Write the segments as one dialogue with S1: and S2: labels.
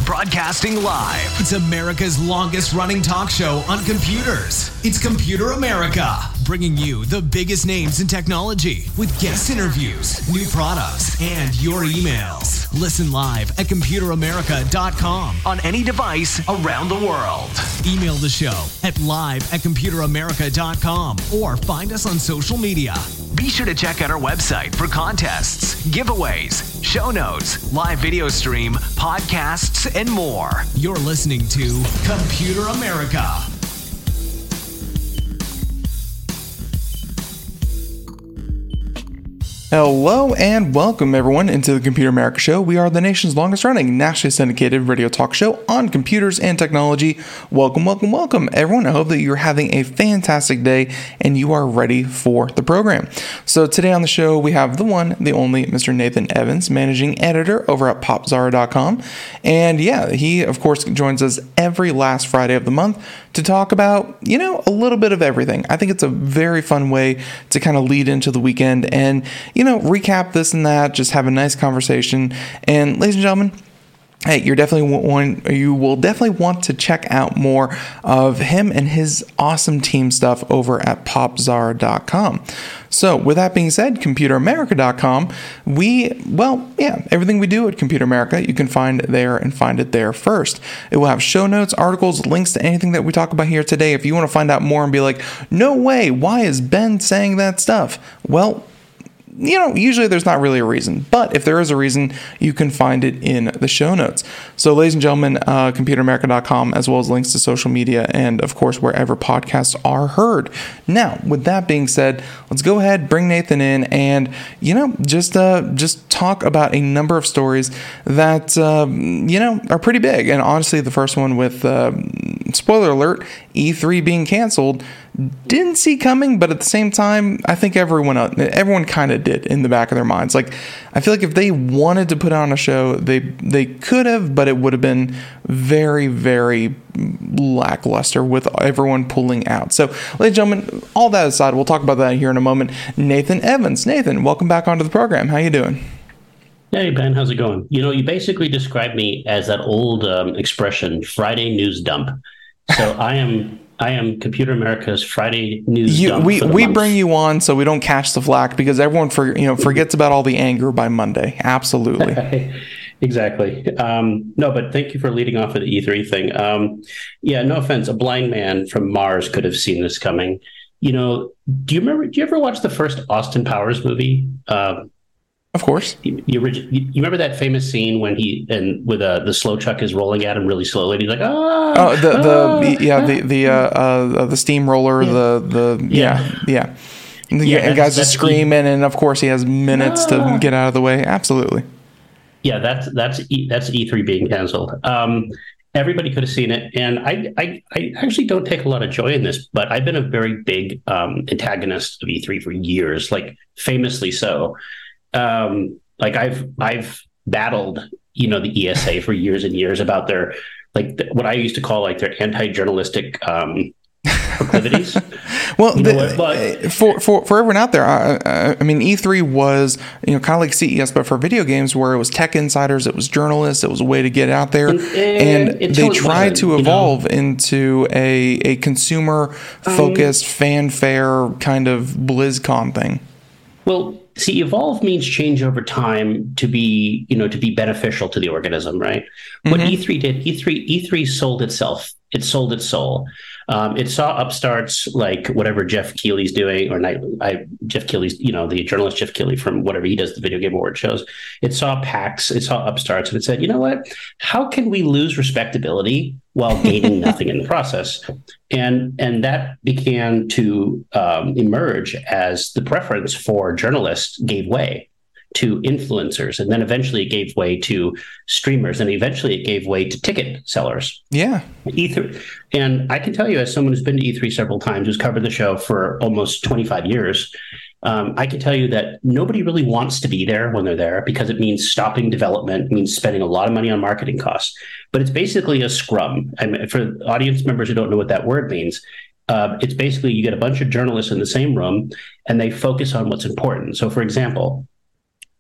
S1: Broadcasting live. It's America's longest running talk show on computers. It's Computer America, bringing you the biggest names in technology with guest interviews, new products, and your emails. Listen live at computeramerica.com on any device around the world. Email the show at live@computeramerica.com or find us on social media. Be sure to check out our website for contests, giveaways, show notes, live video stream, podcasts, and more. You're listening to Computer America.
S2: Hello and welcome everyone into the Computer America Show. We are the nation's longest running nationally syndicated radio talk show on computers and technology. Welcome, welcome, welcome everyone. I hope that you're having a fantastic day and you are ready for the program. So today on the show we have the one, the only Mr. Nathan Evans, managing editor over at popzara.com. And yeah, he of course joins us every last Friday of the month to talk about, a little bit of everything. I think it's a very fun way to kind of lead into the weekend and, recap this and that, just have a nice conversation. And ladies and gentlemen, hey, you will definitely want to check out more of him and his awesome team stuff over at popzara.com. So with that being said, computeramerica.com, everything we do at Computer America, you can find there and find it there first. It will have show notes, articles, links to anything that we talk about here today. If you want to find out more and be like, no way, why is Ben saying that stuff? Well, usually there's not really a reason, but if there is a reason, you can find it in the show notes. So ladies and gentlemen, computeramerica.com, as well as links to social media and of course, wherever podcasts are heard. Now, with that being said, let's go ahead, bring Nathan in and, just talk about a number of stories that, are pretty big. And honestly, the first one with, spoiler alert, E3 being canceled, didn't see coming, but at the same time, I think everyone kind of did in the back of their minds. Like, I feel like if they wanted to put on a show, they could have, but it would have been very, very lackluster with everyone pulling out. So, ladies and gentlemen, all that aside, we'll talk about that here in a moment. Nathan Evans. Nathan, welcome back onto the program. How you doing?
S3: Hey, Ben, how's it going? You basically described me as that old expression, Friday news dump. So I am Computer America's Friday news dump.
S2: We bring you on so we don't catch the flack because everyone forgets about all the anger by Monday. Absolutely.
S3: Exactly. No, but thank you for leading off with the E3 thing. No offense. A blind man from Mars could have seen this coming. Do you ever watch the first Austin Powers movie?
S2: Of course.
S3: You remember that famous scene when the slow chuck is rolling at him really slowly and he's like,
S2: the steamroller, the guys are screaming, and of course he has minutes to get out of the way. Absolutely.
S3: Yeah, that's E3 being canceled. Everybody could have seen it, and I actually don't take a lot of joy in this, but I've been a very big antagonist of E3 for years, like famously so. I've battled, the ESA for years and years about their, what I used to call their anti-journalistic proclivities.
S2: Well, for everyone out there, I mean, E3 was, kind of like CES, but for video games, where it was tech insiders, it was journalists, it was a way to get out there, and they tried to evolve into a consumer-focused fanfare kind of BlizzCon thing.
S3: Well, see, evolve means change over time to be beneficial to the organism, right? Mm-hmm. What E3 did, E3 sold itself. It sold its soul. It saw upstarts like whatever Jeff Keighley's doing, Jeff Keighley's, the journalist Jeff Keighley from whatever he does, the Video Game Award shows. It saw PAX, it saw upstarts, and it said, you know what? How can we lose respectability while gaining nothing in the process? And that began to emerge as the preference for journalists gave way to influencers, and then eventually it gave way to streamers, and eventually it gave way to ticket sellers.
S2: Yeah.
S3: E3. And I can tell you, as someone who's been to E3 several times, who's covered the show for almost 25 years, I can tell you that nobody really wants to be there when they're there because it means stopping development, means spending a lot of money on marketing costs. But it's basically a scrum. And for audience members who don't know what that word means, it's basically you get a bunch of journalists in the same room and they focus on what's important. So, for example,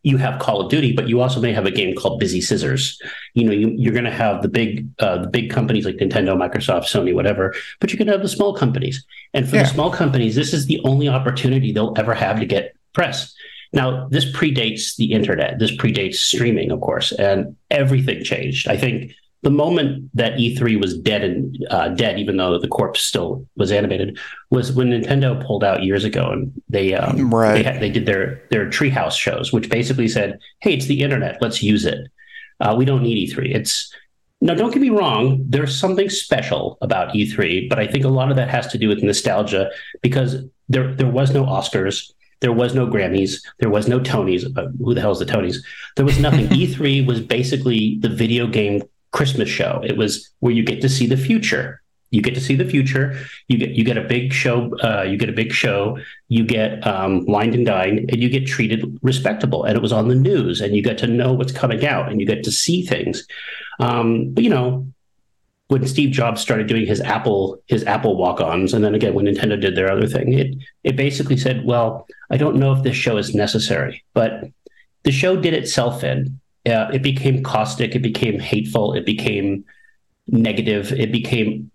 S3: you have Call of Duty, but you also may have a game called Busy Scissors. You're going to have the big companies like Nintendo, Microsoft, Sony, whatever, but you're going to have the small companies. And for the small companies, this is the only opportunity they'll ever have to get press. Now, this predates the internet. This predates streaming, of course, and everything changed. I think the moment that E3 was dead, even though the corpse still was animated, was when Nintendo pulled out years ago, and they did their Treehouse shows, which basically said, "Hey, it's the internet. Let's use it. We don't need E3." Now, don't get me wrong. There's something special about E3, but I think a lot of that has to do with nostalgia because there was no Oscars. There was no Grammys. There was no Tonys. Who the hell is the Tonys? There was nothing. E3 was basically the video game Christmas show. It was where you get to see the future. You get to see the future. You get a big show. You get a big show. You get wined and dined, and you get treated respectable. And it was on the news, and you get to know what's coming out, and you get to see things. But when Steve Jobs started doing his Apple walk-ons, and then again when Nintendo did their other thing, it basically said, well, I don't know if this show is necessary, but the show did itself in. It became caustic, it became hateful, it became negative, it became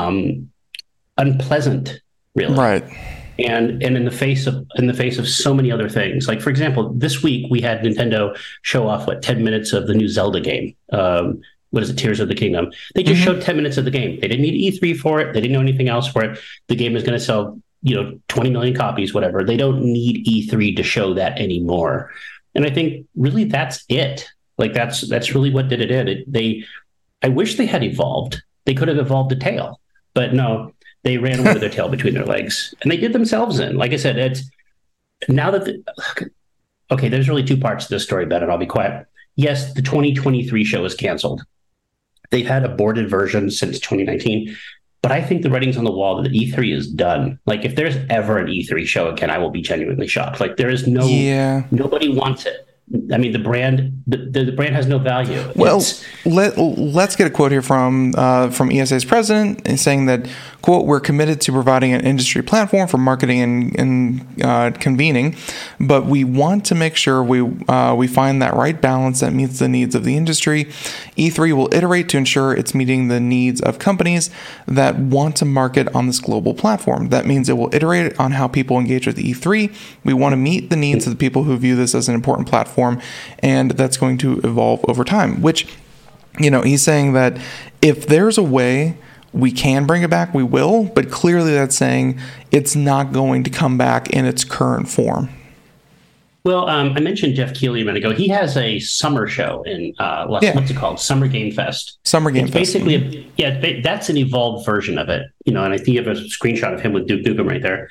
S3: unpleasant, really. Right. And in the face of so many other things, like for example, this week we had Nintendo show off 10 minutes of the new Zelda game. What is it, Tears of the Kingdom? They just showed 10 minutes of the game. They didn't need E3 for it. They didn't know anything else for it. The game is going to sell, 20 million copies, whatever. They don't need E3 to show that anymore. And I think really that's it. Like that's really what did it in. I wish they had evolved. They could have evolved a tail, but no, they ran with their tail between their legs, and they did themselves in. Like I said, it's now that okay, there's really two parts to this story, Ben, and I'll be quiet. Yes, the 2023 show is canceled. They've had a boarded version since 2019, but I think the writing's on the wall that E3 is done. Like if there's ever an E3 show again, I will be genuinely shocked. Like there is nobody wants it. I mean, the brand has no value.
S2: Well, let's get a quote here from ESA's president saying that, quote, "We're committed to providing an industry platform for marketing and convening, but we want to make sure we find that right balance that meets the needs of the industry. E3 will iterate to ensure it's meeting the needs of companies that want to market on this global platform. That means it will iterate on how people engage with E3. We want to meet the needs of the people who view this as an important platform, and that's going to evolve over time," which, he's saying that if there's a way we can bring it back, we will, but clearly that's saying it's not going to come back in its current form.
S3: Well, I mentioned Jeff Keighley a minute ago. He has a summer show in what's it called? Summer Game Fest.
S2: Summer Game Fest.
S3: Basically, that's an evolved version of it. And I think you have a screenshot of him with Duke Nukem right there.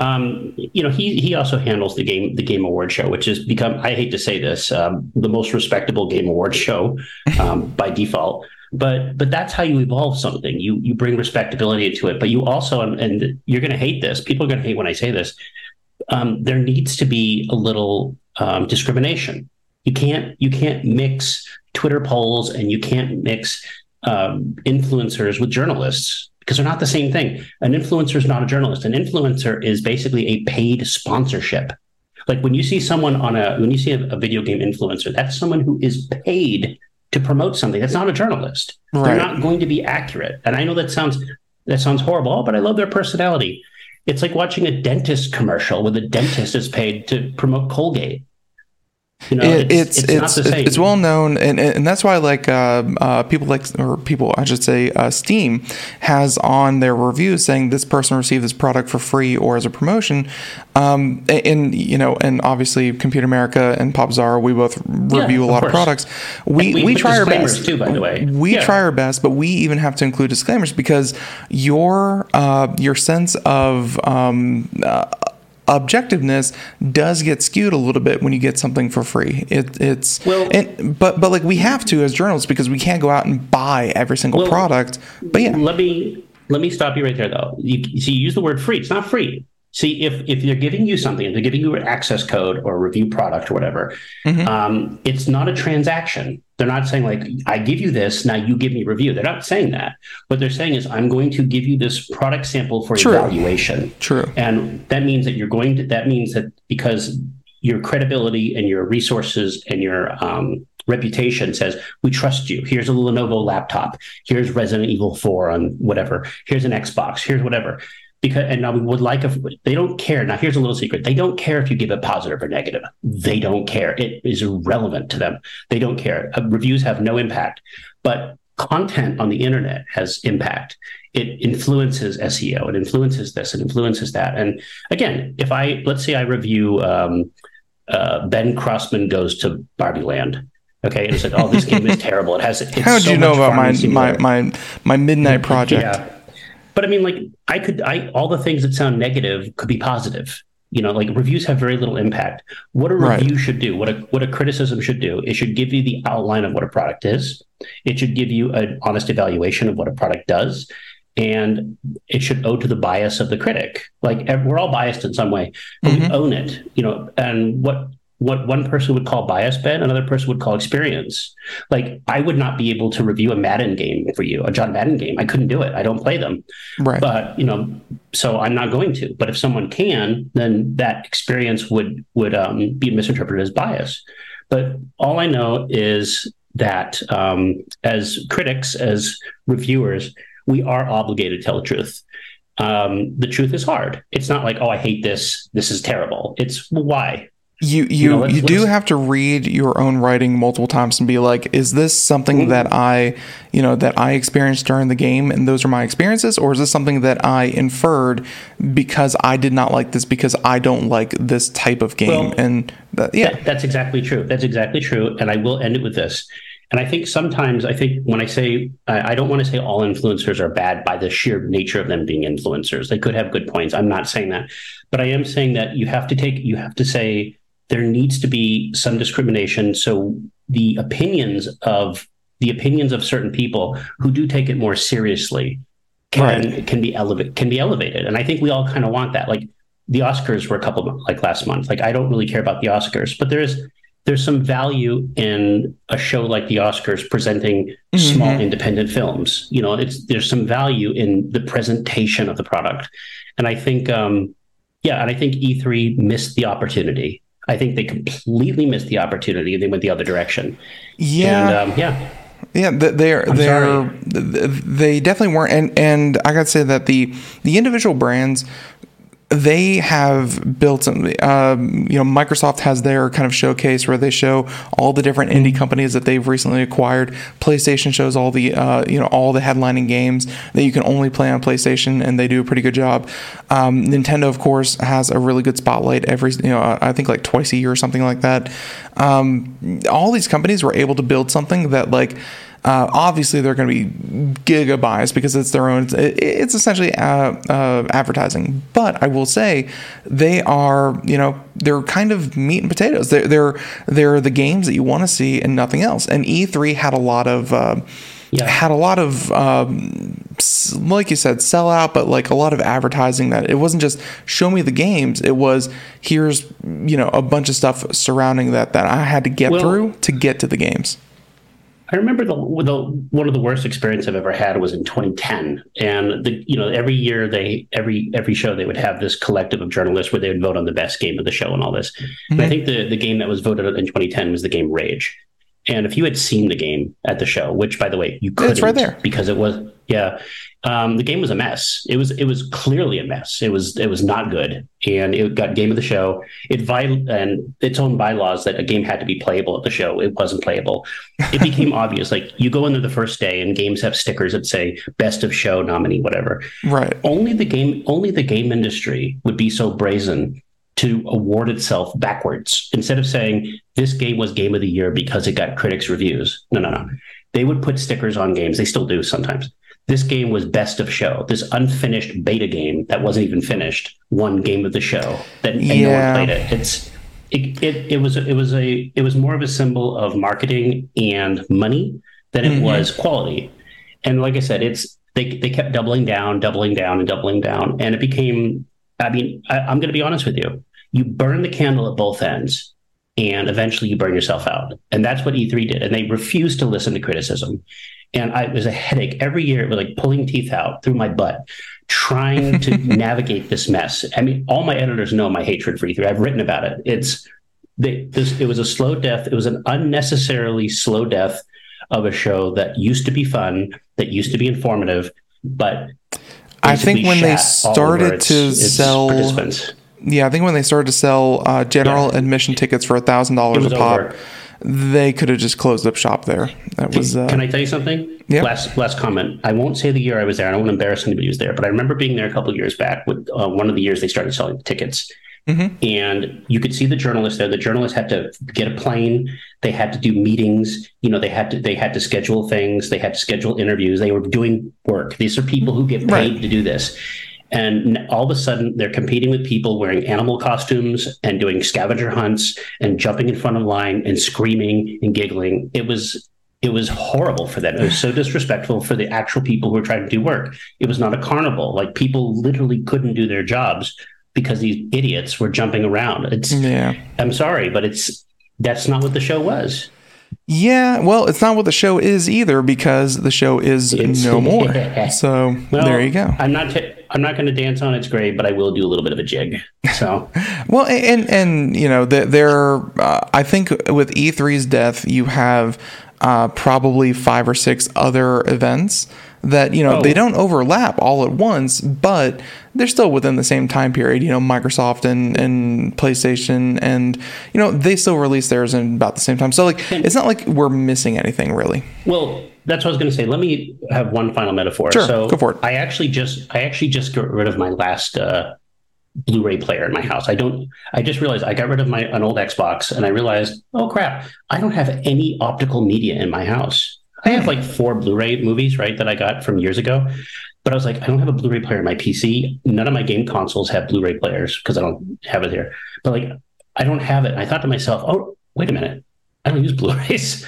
S3: Mm-hmm. He also handles the Game Award show, which has become, I hate to say this, the most respectable Game Award show by default. But that's how you evolve something. You bring respectability into it, but you also, and you're going to hate this. People are going to hate when I say this. There needs to be a little discrimination. You can't mix Twitter polls and you can't mix influencers with journalists because they're not the same thing. An influencer is not a journalist. An influencer is basically a paid sponsorship. Like when you see someone when you see a video game influencer, that's someone who is paid to promote something. That's not a journalist. Right. They're not going to be accurate. And I know that sounds horrible, but I love their personality. It's like watching a dentist commercial where the dentist is paid to promote Colgate. It's not the same.
S2: It's well known, and that's why Steam has on their reviews saying this person received this product for free or as a promotion. And obviously Computer America and PopZara, we both review a lot of products. We try our best
S3: too, by the way.
S2: We try our best, but we even have to include disclaimers because your sense of objectiveness does get skewed a little bit when you get something for free. But like we have to as journalists because we can't go out and buy every single product. But yeah,
S3: let me stop you right there though. You use the word free. It's not free. See, if they're giving you something, if they're giving you an access code or a review product or whatever, it's not a transaction. They're not saying like, I give you this, now you give me a review. They're not saying that. What they're saying is, I'm going to give you this product sample for evaluation.
S2: True.
S3: And that means that that means that because your credibility and your resources and your reputation says, we trust you. Here's a Lenovo laptop. Here's Resident Evil 4 on whatever. Here's an Xbox. Here's whatever. And now we would like if they don't care. Now, here's a little secret. They don't care if you give it positive or negative. They don't care. It is irrelevant to them. They don't care. Reviews have no impact. But content on the internet has impact. It influences SEO. It influences this. It influences that. And again, let's say I review Ben Crossman Goes to Barbie Land. Okay, and it's like, oh, this game is terrible. How did you know about
S2: my midnight project?
S3: Yeah. But I mean, like, all the things that sound negative could be positive. Like reviews have very little impact. What a review should do, what a criticism should do, it should give you the outline of what a product is. It should give you an honest evaluation of what a product does. And it should owe to the bias of the critic. Like, we're all biased in some way, but we own it, and what one person would call bias, Ben, another person would call experience. Like, I would not be able to review a Madden game for you, a John Madden game. I couldn't do it. I don't play them.
S2: Right.
S3: But, so I'm not going to. But if someone can, then that experience would be misinterpreted as bias. But all I know is that as critics, as reviewers, we are obligated to tell the truth. The truth is hard. It's not like, oh, I hate this. This is terrible. It's, well, why?
S2: You do have to read your own writing multiple times and be like, is this something that I experienced during the game and those are my experiences, or is this something that I inferred because I did not like this because I don't like this type of game?
S3: Well, that's exactly true. That's exactly true. And I will end it with this. And I think sometimes, when I say, I don't want to say all influencers are bad by the sheer nature of them being influencers. They could have good points. I'm not saying that, but I am saying that you have to say, there needs to be some discrimination. So the opinions of certain people who do take it more seriously can be elevated. And I think we all kind of want that. Like, the Oscars were last month. Like, I don't really care about the Oscars, but there's some value in a show like the Oscars presenting small independent films. There's some value in the presentation of the product. And I think, and I think E3 missed the opportunity. I think they completely missed the opportunity and they went the other direction.
S2: Yeah.
S3: And,
S2: they definitely weren't. And I got to say that the individual brands, they have built some, Microsoft has their kind of showcase where they show all the different indie companies that they've recently acquired. PlayStation shows all the, all the headlining games that you can only play on PlayStation, and they do a pretty good job. Nintendo, of course, has a really good spotlight every, I think like twice a year or something like that. All these companies were able to build something that, like, obviously they're going to be giga biased because it's their own. It's essentially advertising. But I will say they are, they're kind of meat and potatoes. They're the games that you want to see and nothing else. And E3 had a lot of like you said, sellout, but like a lot of advertising. That it wasn't just show me the games. It was, here's a bunch of stuff surrounding that I had to get through to get to the games.
S3: I remember one of the worst experience I've ever had was in 2010, and every year every show they would have this collective of journalists where they would vote on the best game of the show and all this. And I think the game that was voted in 2010 was the game Rage. And if you had seen the game at the show, which by the way you couldn't,
S2: it's right there
S3: because it was the game was a mess. It was clearly a mess. It was not good, and it got game of the show. And its own bylaws that a game had to be playable at the show. It wasn't playable. It became obvious. Like, you go in there the first day, and games have stickers that say "Best of Show" nominee, whatever.
S2: Right.
S3: Only the game industry would be so brazen to award itself backwards. Instead of saying this game was game of the year because it got critics' reviews. No. They would put stickers on games. They still do sometimes. This game was best of show. This unfinished beta game that wasn't even finished won game of the show. And no one played it. It was more of a symbol of marketing and money than it was quality. And like I said, they kept doubling down, and it became. I mean, I'm going to be honest with you. You burn the candle at both ends, and eventually you burn yourself out. And that's what E3 did. And they refused to listen to criticism. And it was a headache every year. It was like pulling teeth out through my butt, trying to navigate this mess. I mean, all my editors know my hatred for E3. I've written about it. it was a slow death. It was an unnecessarily slow death of a show that used to be fun, that used to be informative, but
S2: I think when they started to sell, I think when they started to sell general admission tickets for $1,000 a pop, over. They could have just closed up shop there. That was.
S3: Can I tell you something?
S2: Yeah.
S3: Last comment. I won't say the year I was there. I don't want to embarrass anybody who's there, but I remember being there a couple of years back with one of the years they started selling tickets. Mm-hmm. And you could see the journalists there. The journalists had to get a plane. They had to do meetings. They had to schedule things. They had to schedule interviews. They were doing work. These are people who get paid to do this. And all of a sudden, they're competing with people wearing animal costumes and doing scavenger hunts and jumping in front of line and screaming and giggling. It was horrible for them. It was so disrespectful for the actual people who were trying to do work. It was not a carnival. Like, people literally couldn't do their jobs because these idiots were jumping around. I'm sorry, but that's not what the show was.
S2: Yeah, well, it's not what the show is either, because the show is no more. So there you go.
S3: I'm not going to dance on its grave, but I will do a little bit of a jig. So
S2: well, and there I think with E3's death, you have probably 5 or 6 other events that they don't overlap all at once, but they're still within the same time period. Microsoft and PlayStation, and they still release theirs in about the same time. So it's not like we're missing anything really.
S3: Well, that's what I was going to say. Let me have one final metaphor.
S2: Sure,
S3: so
S2: go for it.
S3: I actually just got rid of my last Blu-ray player in my house. I just realized I got rid of an old Xbox, and I realized, oh crap, I don't have any optical media in my house. I have like 4 Blu-ray movies, right, that I got from years ago. But I was like, I don't have a Blu-ray player in my PC. None of my game consoles have Blu-ray players because I don't have it here. But I don't have it. And I thought to myself, oh, wait a minute. I don't use Blu-rays.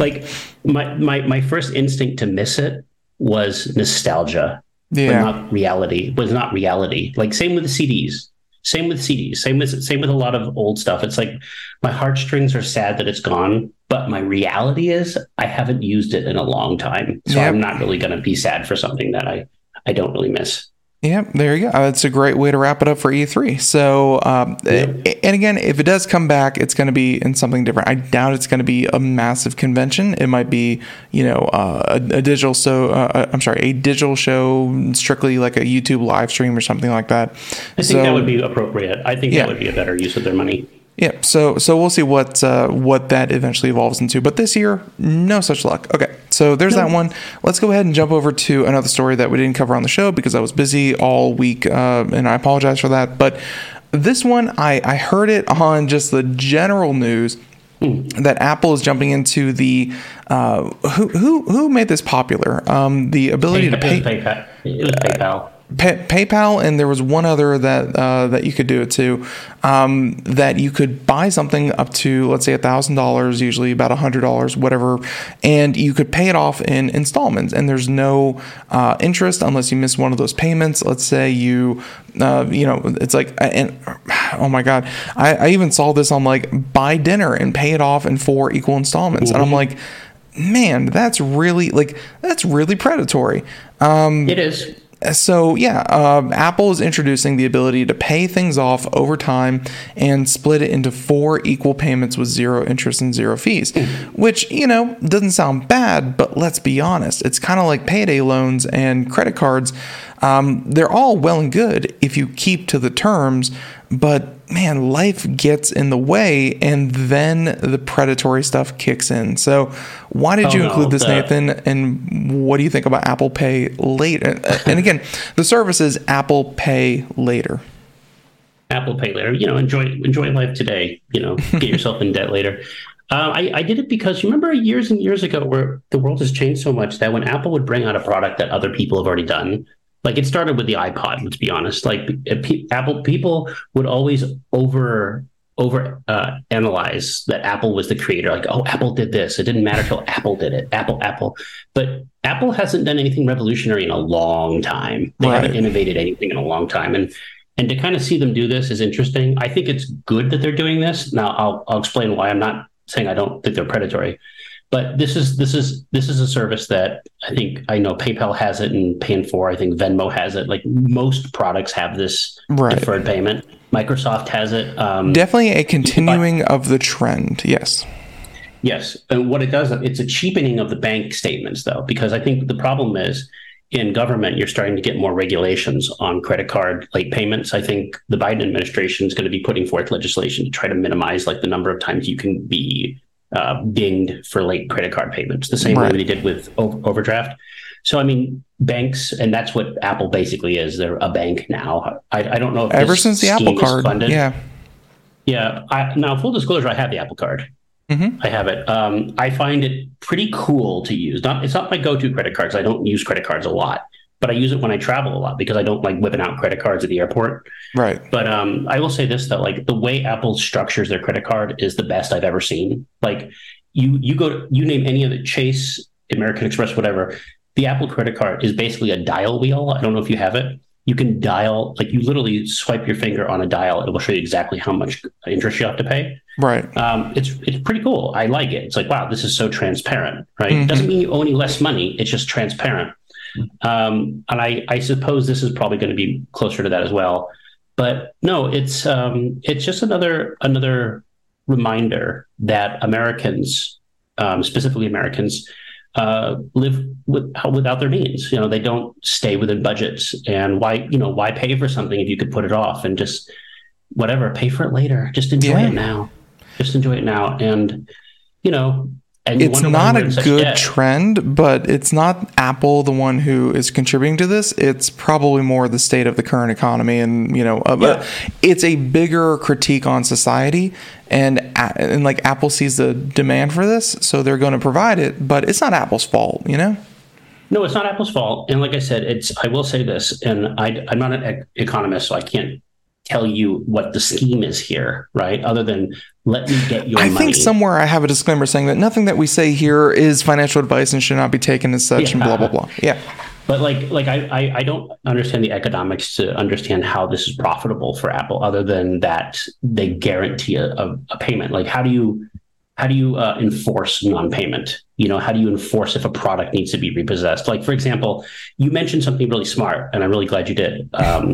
S3: My first instinct to miss it was nostalgia, but not reality. Was not reality. Same with the CDs. Same with CDs. Same with a lot of old stuff. It's like my heartstrings are sad that it's gone, but my reality is I haven't used it in a long time. So I'm not really going to be sad for something that I don't really miss.
S2: Yeah, there you go. That's a great way to wrap it up for E3. So, and again, if it does come back, it's going to be in something different. I doubt it's going to be a massive convention. It might be, a digital a digital show, strictly like a YouTube live stream or something like that.
S3: I think that would be appropriate. I think that would be a better use of their money.
S2: Yeah, so we'll see what that eventually evolves into. But this year, no such luck. Okay, so there's that one. Let's go ahead and jump over to another story that we didn't cover on the show because I was busy all week, and I apologize for that. But this one, I heard it on just the general news that Apple is jumping into the who made this popular? The ability to pay.
S3: It was PayPal.
S2: PayPal, and there was one other that you could do it to, that you could buy something up to, let's say, $1,000, usually about $100, whatever, and you could pay it off in installments, and there's no interest unless you miss one of those payments. Let's say it's like, and oh my God, I even saw this on buy dinner and pay it off in 4 equal installments, and I'm like, man, that's really predatory.
S3: It is.
S2: So Apple is introducing the ability to pay things off over time and split it into 4 equal payments with 0 interest and 0 fees, which, doesn't sound bad, but let's be honest. It's kind of like payday loans and credit cards. They're all well and good if you keep to the terms, but man, life gets in the way, and then the predatory stuff kicks in. So why did you include this, Nathan? And what do you think about Apple Pay Later? And again, the service is Apple Pay Later.
S3: Apple Pay Later. Enjoy life today. Get yourself in debt later. I did it because you remember years and years ago where the world has changed so much that when Apple would bring out a product that other people have already done, it started with the iPod, let's be honest. Apple people would always over analyze that Apple was the creator. Apple did this. It didn't matter till Apple did it. Apple. But Apple hasn't done anything revolutionary in a long time. They haven't innovated anything in a long time. And to kind of see them do this is interesting. I think it's good that they're doing this. Now, I'll explain why. I'm not saying I don't think they're predatory. But this is a service that I know PayPal has it and Paying for. I think Venmo has it. Like most products have this deferred payment. Microsoft has it.
S2: Definitely a continuing of the trend. Yes.
S3: Yes. And what it does, it's a cheapening of the bank statements, though, because I think the problem is in government, you're starting to get more regulations on credit card late payments. I think the Biden administration is going to be putting forth legislation to try to minimize like the number of times you can be dinged for late credit card payments, the same way they did with overdraft. So, I mean, banks, and that's what Apple basically is. They're a bank now. I don't know if
S2: ever since the Apple Card.
S3: Yeah. Now, full disclosure, I have the Apple Card.
S2: Mm-hmm.
S3: I have it. I find it pretty cool to use. It's not my go-to credit card because I don't use credit cards a lot, but I use it when I travel a lot because I don't like whipping out credit cards at the airport.
S2: Right.
S3: But I will say this, though, like the way Apple structures their credit card is the best I've ever seen. Like you name any of the Chase, American Express, whatever. The Apple credit card is basically a dial wheel. I don't know if you have it. You can dial, like you literally swipe your finger on a dial. It will show you exactly how much interest you have to pay.
S2: Right.
S3: It's pretty cool. I like it. It's like, wow, this is so transparent, right? It doesn't mean you owe any less money. It's just transparent. And I suppose this is probably going to be closer to that as well. But no, it's just another reminder that Americans, specifically Americans, live without their means. You know, they don't stay within budgets. And why pay for something if you could put it off and just whatever, pay for it later. Just enjoy it now. Just enjoy it now. And and
S2: it's not a good trend, but it's not Apple the one who is contributing to this. It's probably more the state of the current economy, and it's a bigger critique on society. And like Apple sees the demand for this, so they're going to provide it. But it's not Apple's fault, No,
S3: it's not Apple's fault. And like I said, I will say this, and I'm not an economist, so I can't tell you what the scheme is here, right? Other than let me get your money.
S2: I think somewhere I have a disclaimer saying that nothing that we say here is financial advice and should not be taken as such and blah, blah, blah. Yeah.
S3: But I don't understand the economics to understand how this is profitable for Apple other than that they guarantee a payment. Like how do you enforce non-payment? How do you enforce if a product needs to be repossessed? Like, for example, you mentioned something really smart, and I'm really glad you did.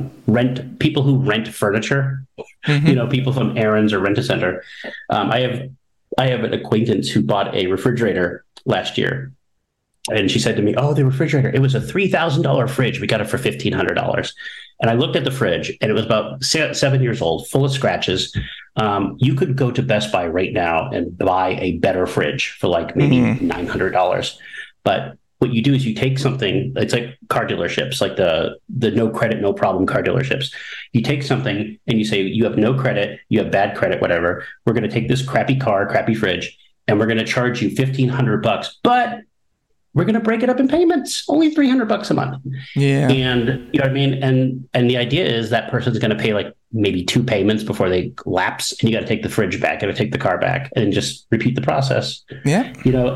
S3: People who rent furniture, people from Aaron's or Rent-A-Center. I have an acquaintance who bought a refrigerator last year, and she said to me, "Oh, the refrigerator! It was a $3,000 fridge. We got it for $1,500." And I looked at the fridge, and it was about 7 years old, full of scratches. You could go to Best Buy right now and buy a better fridge for like maybe $900. But what you do is you take something, it's like car dealerships, like the no credit, no problem car dealerships. You take something and you say, you have no credit, you have bad credit, whatever. We're going to take this crappy car, crappy fridge, and we're going to charge you $1,500, but we're going to break it up in payments, only $300 a month.
S2: Yeah.
S3: And you know what I mean? And the idea is that person's going to pay like maybe 2 payments before they lapse, and you got to take the fridge back, got to take the car back, and just repeat the process.
S2: Yeah.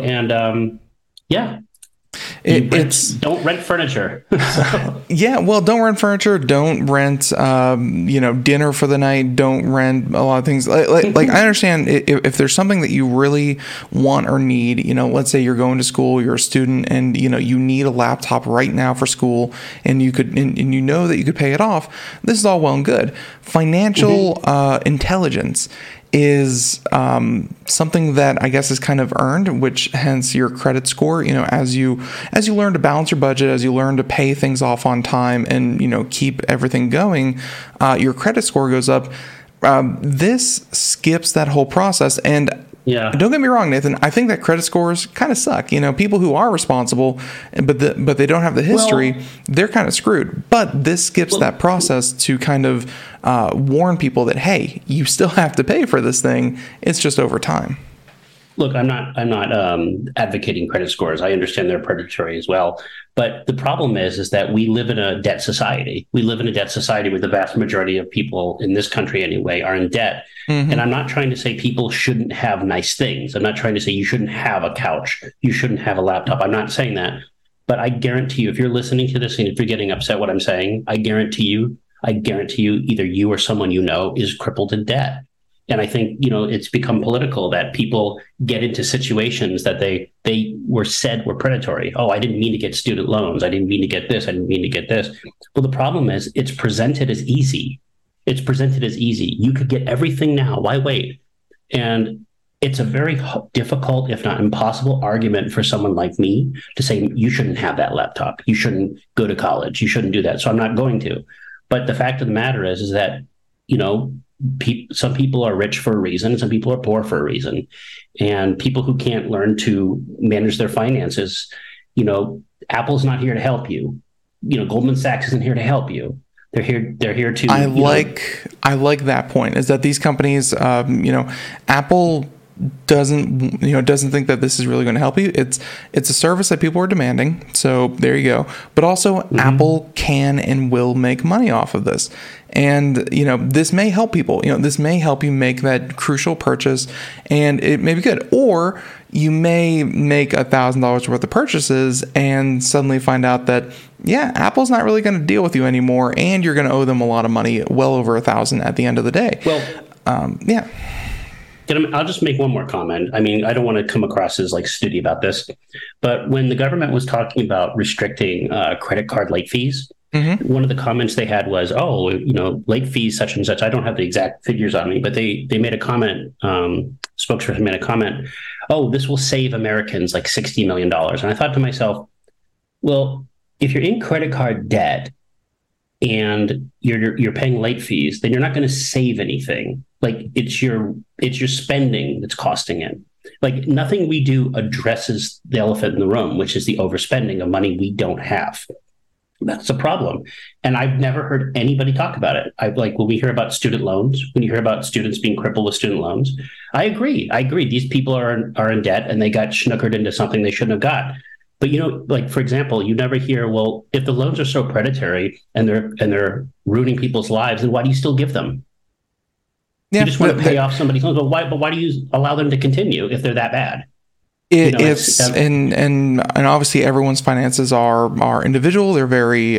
S3: Don't rent furniture.
S2: Yeah, well, don't rent furniture. Don't rent, dinner for the night. Don't rent a lot of things. Like I understand if there's something that you really want or need. Let's say you're going to school, you're a student, and you need a laptop right now for school, and you could, and you know that you could pay it off. This is all well and good. Financial intelligence is something that I guess is kind of earned, which hence your credit score. As you learn to balance your budget, as you learn to pay things off on time, and keep everything going, your credit score goes up. This skips that whole process. And
S3: yeah,
S2: don't get me wrong, Nathan, I think that credit scores kind of suck. People who are responsible, but they don't have the history, they're kind of screwed. But this skips that process to kind of warn people that, hey, you still have to pay for this thing. It's just over time.
S3: Look, I'm not advocating credit scores. I understand they're predatory as well. But the problem is that we live in a debt society. We live in a debt society where the vast majority of people in this country anyway are in debt. Mm-hmm. And I'm not trying to say people shouldn't have nice things. I'm not trying to say you shouldn't have a couch. You shouldn't have a laptop. I'm not saying that. But I guarantee you, if you're listening to this and if you're getting upset what I'm saying, I guarantee you either you or someone is crippled in debt. And I think, it's become political that people get into situations that they were said were predatory. Oh, I didn't mean to get student loans. I didn't mean to get this. I didn't mean to get this. Well, the problem is it's presented as easy. It's presented as easy. You could get everything now. Why wait? And it's a very difficult, if not impossible, argument for someone like me to say, you shouldn't have that laptop. You shouldn't go to college. You shouldn't do that. So I'm not going to. But the fact of the matter is that, some people are rich for a reason. Some people are poor for a reason. And people who can't learn to manage their finances, Apple's not here to help you. Goldman Sachs isn't here to help you. They're here to. I
S2: like that point, is that these companies, Apple doesn't think that this is really going to help you. It's a service that people are demanding. So there you go. But also Apple can and will make money off of this. And, this may help people. This may help you make that crucial purchase, and it may be good. Or you may make $1,000 worth of purchases and suddenly find out that, Apple's not really going to deal with you anymore, and you're going to owe them a lot of money, well over $1,000 at the end of the day.
S3: Well, I'll just make one more comment. I mean, I don't want to come across as snooty about this, but when the government was talking about restricting credit card late fees, one of the comments they had was, late fees, such and such. I don't have the exact figures on me, but they made a comment, spokesperson made a comment, this will save Americans $60 million. And I thought to myself, well, if you're in credit card debt and you're paying late fees, then you're not going to save anything. It's your spending that's costing it. Nothing we do addresses the elephant in the room, which is the overspending of money we don't have. That's a problem. And I've never heard anybody talk about it. When we hear about student loans, when you hear about students being crippled with student loans, I agree. These people are in debt and they got snookered into something they shouldn't have got. But, for example, you never hear, well, if the loans are so predatory and they're ruining people's lives, then why do you still give them? Yeah, you just want to pay off somebody's loans. But why do you allow them to continue if they're that bad?
S2: And obviously everyone's finances are individual. They're very,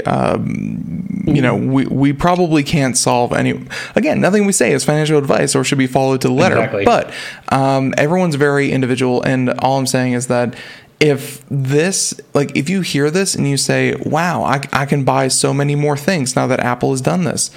S2: we probably can't solve nothing we say is financial advice or should be followed to the letter. Exactly. But everyone's very individual. And all I'm saying is that if you hear this and you say, wow, I can buy so many more things now that Apple has done this.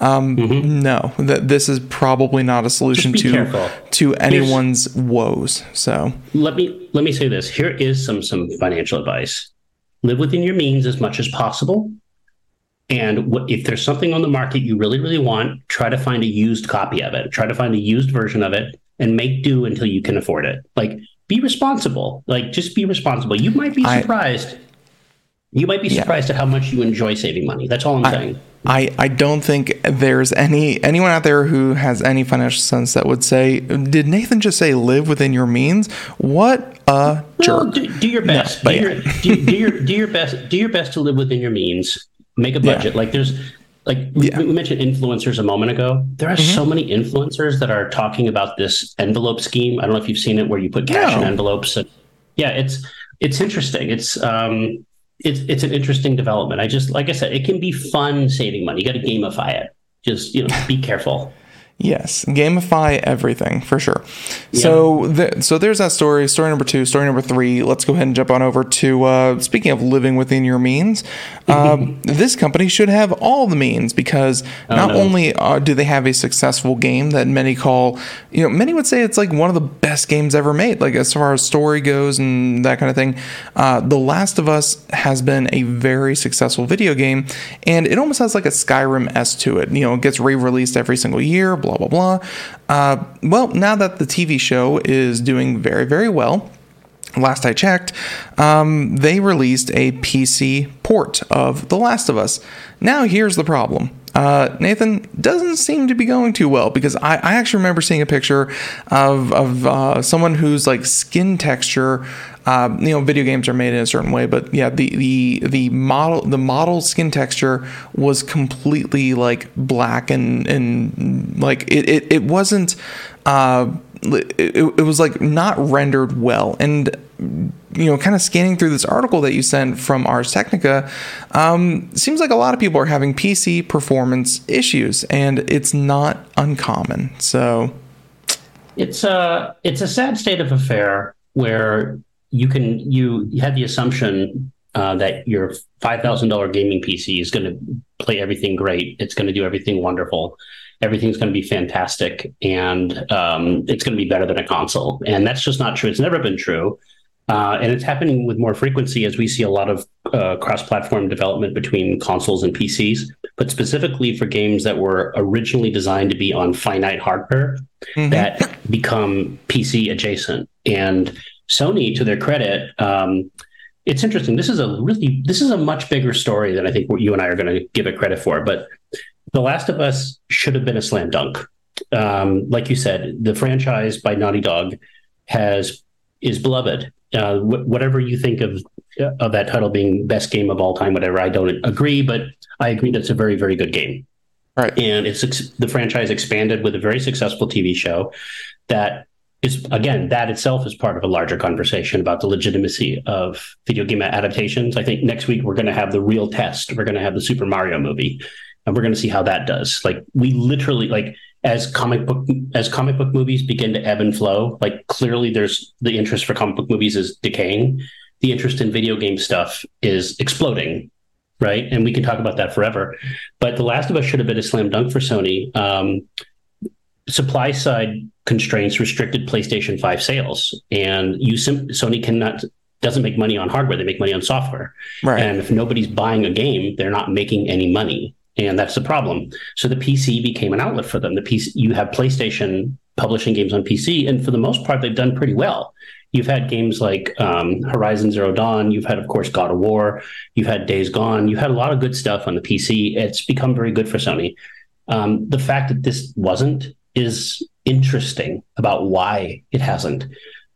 S2: No, that this is probably not a solution to anyone's woes. So
S3: let me say this. Here is some financial advice. Live within your means as much as possible. And if there's something on the market you really, really want, try to find a used copy of it. Try to find a used version of it and make do until you can afford it. Be responsible. Just be responsible. You might be surprised. You might be surprised at how much you enjoy saving money. That's all I'm saying.
S2: I don't think there's anyone out there who has any financial sense that would say, did Nathan just say live within your means? What a jerk.
S3: Do your best. No, do your best. Do your best to live within your means. Make a budget. We mentioned influencers a moment ago. There are so many influencers that are talking about this envelope scheme. I don't know if you've seen it, where you put cash in envelopes. It's interesting. It's an interesting development. Like I said, it can be fun saving money. You got to gamify it. Just be careful.
S2: Yes, gamify everything for sure. Yeah. So there's that story. Story number 2. Story number 3. Let's go ahead and jump on over to speaking of living within your means. This company should have all the means, because only do they have a successful game that many call, many would say it's one of the best games ever made, as far as story goes and that kind of thing. The Last of Us has been a very successful video game, and it almost has a Skyrim-esque to it. It gets re-released every single year. Blah, blah, blah. Well, now that the TV show is doing very, very well, last I checked, they released a PC port of The Last of Us. Now, here's the problem. Nathan, doesn't seem to be going too well, because I actually remember seeing a picture of someone whose skin texture, video games are made in a certain way, but yeah, the model skin texture was completely black and it wasn't it was not rendered well. And kind of scanning through this article that you sent from Ars Technica, seems like a lot of people are having PC performance issues, and it's not uncommon. So
S3: It's a sad state of affair where you had the assumption that your $5,000 gaming PC is going to play everything great. It's going to do everything wonderful. Everything's going to be fantastic, and it's going to be better than a console. And that's just not true. It's never been true. And it's happening with more frequency as we see a lot of cross-platform development between consoles and PCs, but specifically for games that were originally designed to be on finite hardware that become PC adjacent. And Sony, to their credit, it's interesting. This is a much bigger story than I think what you and I are going to give it credit for. But The Last of Us should have been a slam dunk. Like you said, the franchise by Naughty Dog is beloved. Whatever you think of that title being best game of all time, whatever, I don't agree, but I agree that's a very, very good game.
S2: Right.
S3: And the franchise expanded with a very successful TV show that is, again, that itself is part of a larger conversation about the legitimacy of video game adaptations. I think next week we're going to have the real test. We're going to have the Super Mario movie, and we're going to see how that does. Like, we literally, like, as comic book movies begin to ebb and flow, like, clearly there's the interest for comic book movies is decaying. The interest in video game stuff is exploding, right? And we can talk about that forever. But The Last of Us should have been a slam dunk for Sony. Supply side constraints restricted PlayStation 5 sales, and Sony doesn't make money on hardware; they make money on software.
S2: Right.
S3: And if nobody's buying a game, they're not making any money. And that's the problem. So the PC became an outlet for them. You have PlayStation publishing games on PC, and for the most part, they've done pretty well. You've had games like Horizon Zero Dawn. You've had, of course, God of War. You've had Days Gone. You've had a lot of good stuff on the PC. It's become very good for Sony. The fact that this wasn't is interesting about why it hasn't.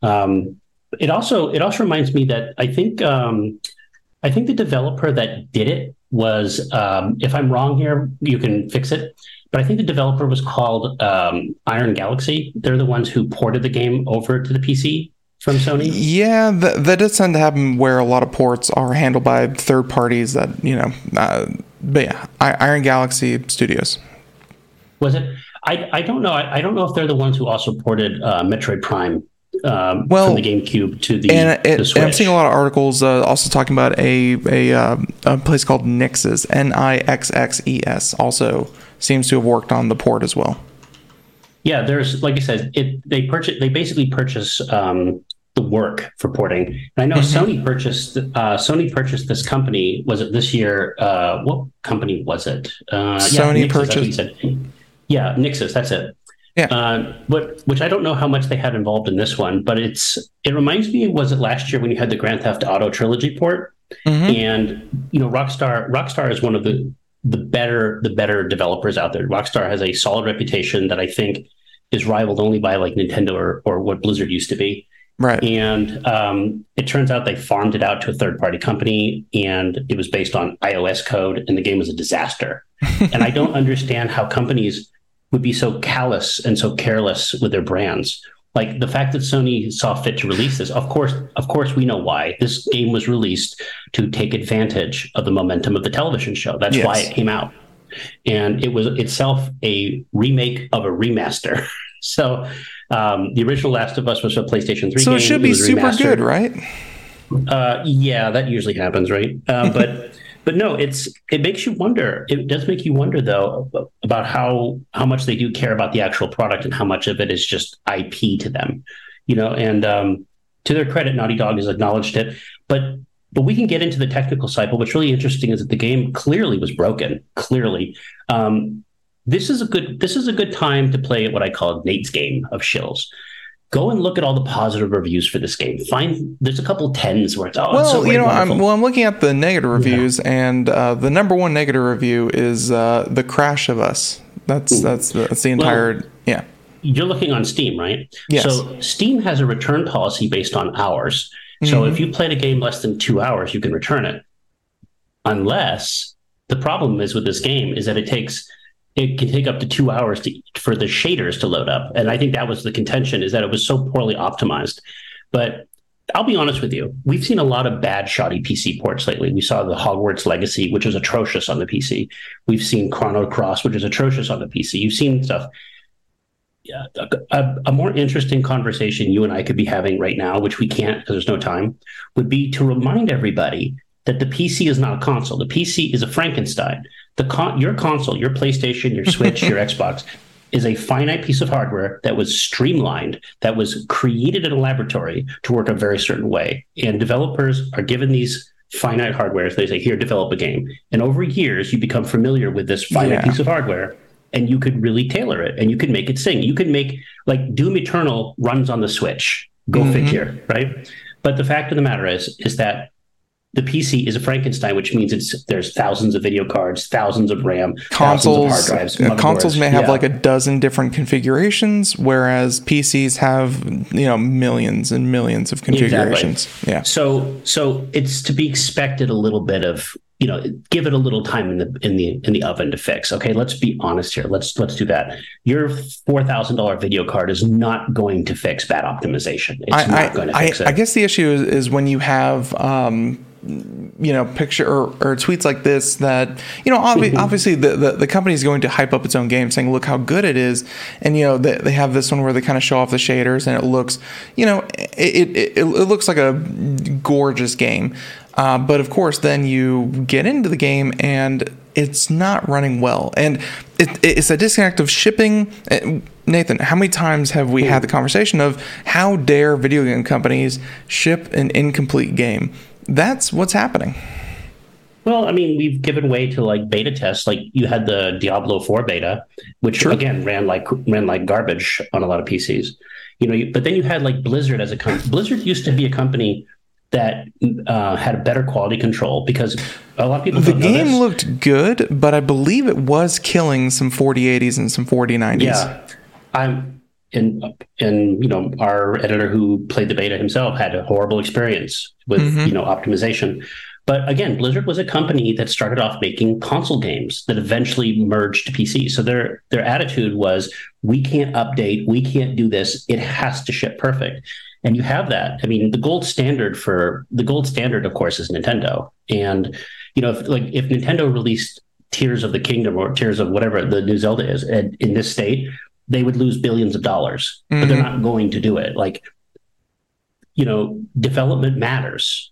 S3: It also reminds me that I think the developer that did it was, if I'm wrong here, you can fix it, but I think the developer was called Iron Galaxy. They're the ones who ported the game over to the PC from Sony.
S2: Yeah, that does tend to happen where a lot of ports are handled by third parties that, but yeah, Iron Galaxy Studios.
S3: Was it? I don't know. I don't know if they're the ones who also ported Metroid Prime from the GameCube to the Switch.
S2: And I'm seeing a lot of articles also talking about a place called Nixxes, Nixxes, also seems to have worked on the port as well.
S3: Yeah, there's, like I said, they basically purchase the work for porting. And I know Sony purchased this company. Was it this year? What company was it?
S2: Sony purchased.
S3: Yeah, Nixxes, that's it.
S2: Yeah.
S3: Which I don't know how much they had involved in this one, but it reminds me, was it last year when you had the Grand Theft Auto trilogy port? And Rockstar is one of the better developers out there. Rockstar has a solid reputation that I think is rivaled only by like Nintendo or what Blizzard used to be.
S2: Right.
S3: And it turns out they farmed it out to a third-party company, and it was based on iOS code, and the game was a disaster. And I don't understand how companies would be so callous and so careless with their brands. Like, the fact that Sony saw fit to release this, of course we know why. This game was released to take advantage of the momentum of the television show. That's why it came out. And it was itself a remake of a remaster. So the original Last of Us was a PlayStation 3
S2: so
S3: game.
S2: It should be super good, right?
S3: Yeah, that usually happens, right? But no, it makes you wonder. It does make you wonder, though, about how much they do care about the actual product and how much of it is just IP to them, And to their credit, Naughty Dog has acknowledged it. But we can get into the technical side. But what's really interesting is that the game clearly was broken. Clearly, this is a good time to play what I call Nate's game of shills. Go and look at all the positive reviews for this game. There's a couple tens where it's it's so great,
S2: I'm looking at the negative reviews, and the number one negative review is the Crash of Us. That's the entire
S3: You're looking on Steam, right?
S2: Yes.
S3: So Steam has a return policy based on hours. So if you played a game less than 2 hours, you can return it. Unless the problem is with this game is that it can take up to 2 hours for the shaders to load up. And I think that was the contention, is that it was so poorly optimized. But I'll be honest with you, we've seen a lot of bad, shoddy PC ports lately. We saw the Hogwarts Legacy, which was atrocious on the PC. We've seen Chrono Cross, which is atrocious on the PC. You've seen stuff. a more interesting conversation you and I could be having right now, which we can't because there's no time, would be to remind everybody that the PC is not a console. The PC is a Frankenstein. Your console, your PlayStation, your Switch, your Xbox is a finite piece of hardware that was streamlined, that was created in a laboratory to work a very certain way. And developers are given these finite hardware. They say, here, develop a game. And over years, you become familiar with this finite piece of hardware, and you could really tailor it, and you could make it sing. You could make, like, Doom Eternal runs on the Switch. Go figure, right? But the fact of the matter is that the PC is a Frankenstein, which means there's thousands of video cards, thousands of RAM,
S2: consoles,
S3: thousands of hard drives.
S2: Consoles may have like a dozen different configurations, whereas PCs have millions and millions of configurations.
S3: Exactly.
S2: Yeah.
S3: So it's to be expected a little bit of give it a little time in the oven to fix. Okay, let's be honest here. Let's do that. Your $4,000 video card is not going to fix bad optimization. It's not going to fix it.
S2: I guess the issue is when you have picture or tweets like this that obviously the company is going to hype up its own game, saying look how good it is, and they have this one where they kind of show off the shaders and it looks it looks like a gorgeous game, but of course then you get into the game and it's not running well, and it's a disconnect of shipping. Nathan, how many times have we had the conversation of how dare video game companies ship an incomplete game? That's what's happening.
S3: Well, I mean, we've given way to like beta tests. Like you had the Diablo 4 beta, which again ran like garbage on a lot of PCs. But then you had like Blizzard as a company. Blizzard used to be a company that had a better quality control, because a lot of people don't know this.
S2: The game looked good, but I believe it was killing some 4080s and some 4090s.
S3: Yeah, and our editor who played the beta himself had a horrible experience with optimization. But again, Blizzard was a company that started off making console games that eventually merged to PC. So their attitude was, we can't update, we can't do this, it has to ship perfect. And you have that. I mean, the gold standard, of course, is Nintendo. And if Nintendo released Tears of the Kingdom or Tears of whatever the new Zelda is, and in this state, they would lose billions of dollars, but they're not going to do it. Development matters.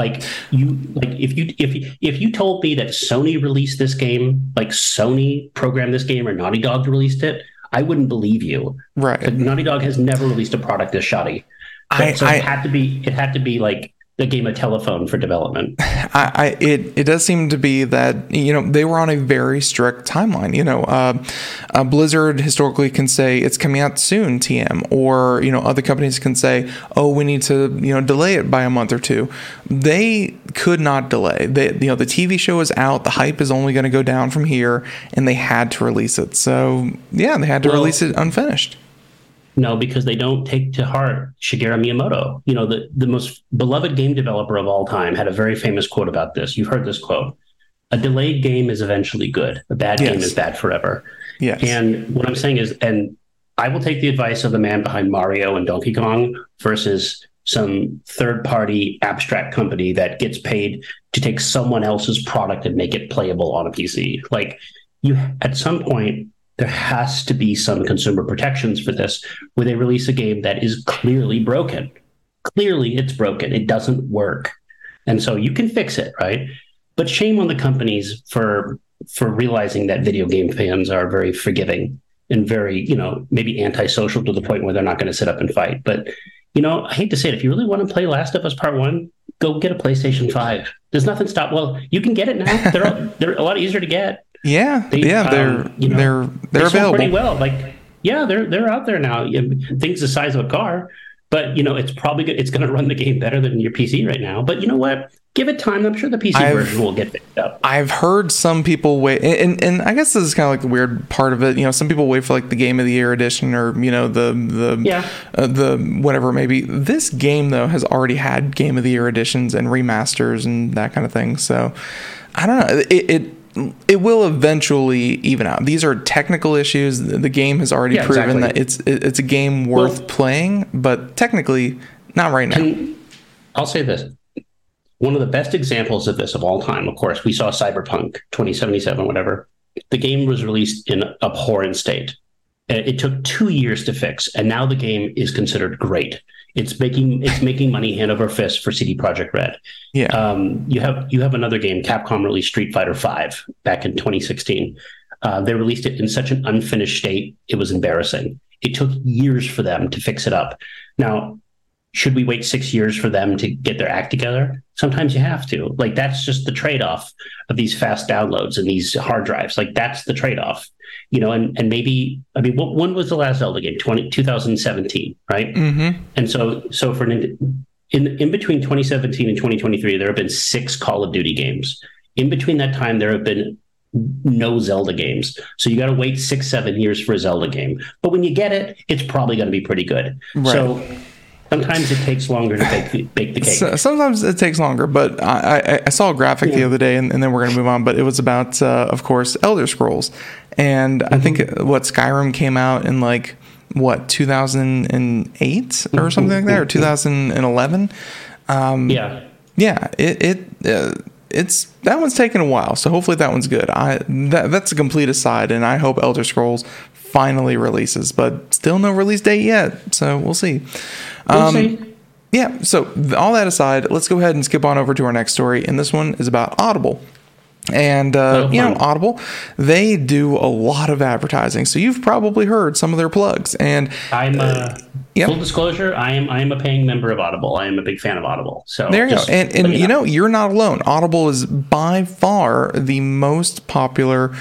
S3: If you told me that Sony released this game, like Sony programmed this game or Naughty Dog released it, I wouldn't believe you.
S2: Right.
S3: But Naughty Dog has never released a product this shoddy. It had to be like the game of telephone for development.
S2: It does seem to be that they were on a very strict timeline. Blizzard historically can say it's coming out soon, TM, or other companies can say, oh, we need to delay it by a month or two. They could not delay. The TV show is out. The hype is only going to go down from here, and they had to release it. So yeah, they had to release it unfinished.
S3: No, because they don't take to heart Shigeru Miyamoto. The most beloved game developer of all time had a very famous quote about this. You've heard this quote: "A delayed game is eventually good. A bad game is bad forever."
S2: Yes.
S3: And what I'm saying is, and I will take the advice of the man behind Mario and Donkey Kong versus some third-party abstract company that gets paid to take someone else's product and make it playable on a PC. At some point, there has to be some consumer protections for this, where they release a game that is clearly broken. Clearly, it's broken. It doesn't work. And so you can fix it, right? But shame on the companies for realizing that video game fans are very forgiving and very, maybe antisocial to the point where they're not going to sit up and fight. But, I hate to say it, if you really want to play Last of Us Part 1, go get a PlayStation 5. There's nothing stop. Well, you can get it now. They're a lot easier to get.
S2: Yeah, they're available
S3: pretty well. They're out there now. Things the size of a car, but it's probably good. It's going to run the game better than your PC right now. But you know what? Give it time. I'm sure the PC version will get fixed up.
S2: I've heard some people wait, and I guess this is kind of like the weird part of it. Some people wait for like the Game of the Year edition or the whatever maybe. This game though has already had Game of the Year editions and remasters and that kind of thing. So I don't know. It will eventually even out. These are technical issues. The game has already proven that it's a game worth playing, but technically not right now.
S3: I'll say this. One of the best examples of this of all time, of course, we saw Cyberpunk 2077, whatever. The game was released in abhorrent state. It took 2 years to fix, and now the game is considered great. It's making money hand over fist for CD Projekt Red.
S2: Yeah.
S3: You have another game. Capcom released Street Fighter V back in 2016. They released it in such an unfinished state, it was embarrassing. It took years for them to fix it up. Now, should we wait 6 years for them to get their act together? Sometimes you have to. Like, that's just the trade-off of these fast downloads and these hard drives. Like, that's the trade-off. And maybe, I mean, when was the last Zelda game? 2017, right?
S2: Mm-hmm.
S3: And so for in between 2017 and 2023, there have been 6 Call of Duty games. In between that time, there have been no Zelda games. So you got to wait 6-7 years for a Zelda game. But when you get it, it's probably going to be pretty good. Right. So sometimes it takes longer to bake the cake.
S2: Sometimes it takes longer, but I saw a graphic the other day, and then we're going to move on. But it was about, of course, Elder Scrolls. And I think Skyrim came out in 2008 or something like that, or 2011. It's that one's taken a while, so hopefully that one's good. That's a complete aside, and I hope Elder Scrolls finally releases, but still no release date yet, so we'll see. Yeah, so all that aside, let's go ahead and skip on over to our next story, and this one is about Audible. And, Audible, they do a lot of advertising. So you've probably heard some of their plugs. And
S3: full disclosure, I am a paying member of Audible. I am a big fan of Audible. So
S2: there you go. And you're not alone. Audible is by far the most popular,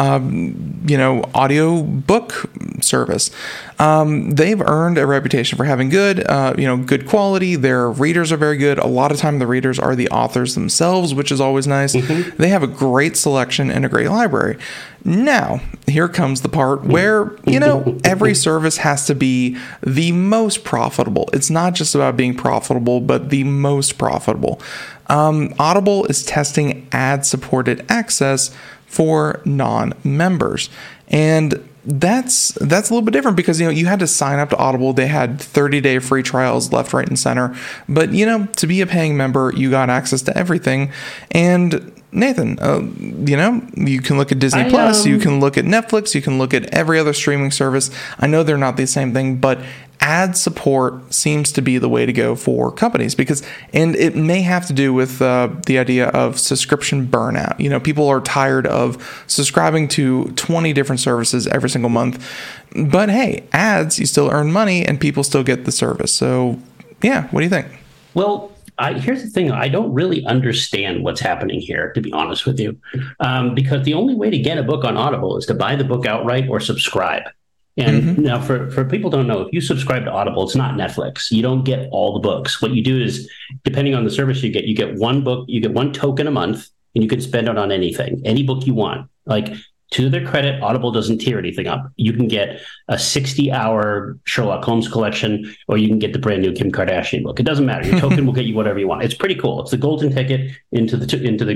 S2: audio book service. They've earned a reputation for having good quality. Their readers are very good. A lot of time the readers are the authors themselves, which is always nice. Mm-hmm. They have a great selection and a great library. Now, here comes the part where, every service has to be the most profitable. It's not just about being profitable, but the most profitable. Audible is testing ad-supported access for non-members. And that's a little bit different because, you had to sign up to Audible. They had 30-day free trials left, right, and center. But, to be a paying member, you got access to everything. And Nathan, you can look at Disney Plus, you can look at Netflix, you can look at every other streaming service. I know they're not the same thing, but ad support seems to be the way to go for companies and it may have to do with the idea of subscription burnout. People are tired of subscribing to 20 different services every single month, but hey, ads, you still earn money and people still get the service. So yeah, what do you think?
S3: Well, here's the thing. I don't really understand what's happening here, to be honest with you, because the only way to get a book on Audible is to buy the book outright or subscribe. And now for people who don't know, if you subscribe to Audible, it's not Netflix. You don't get all the books. What you do is, depending on the service you get one book, you get one token a month, and you can spend it on anything, any book you want. Like, to their credit, Audible doesn't tier anything up. You can get a 60-hour Sherlock Holmes collection, or you can get the brand new Kim Kardashian book. It doesn't matter. Your token will get you whatever you want. It's pretty cool. It's the golden ticket into the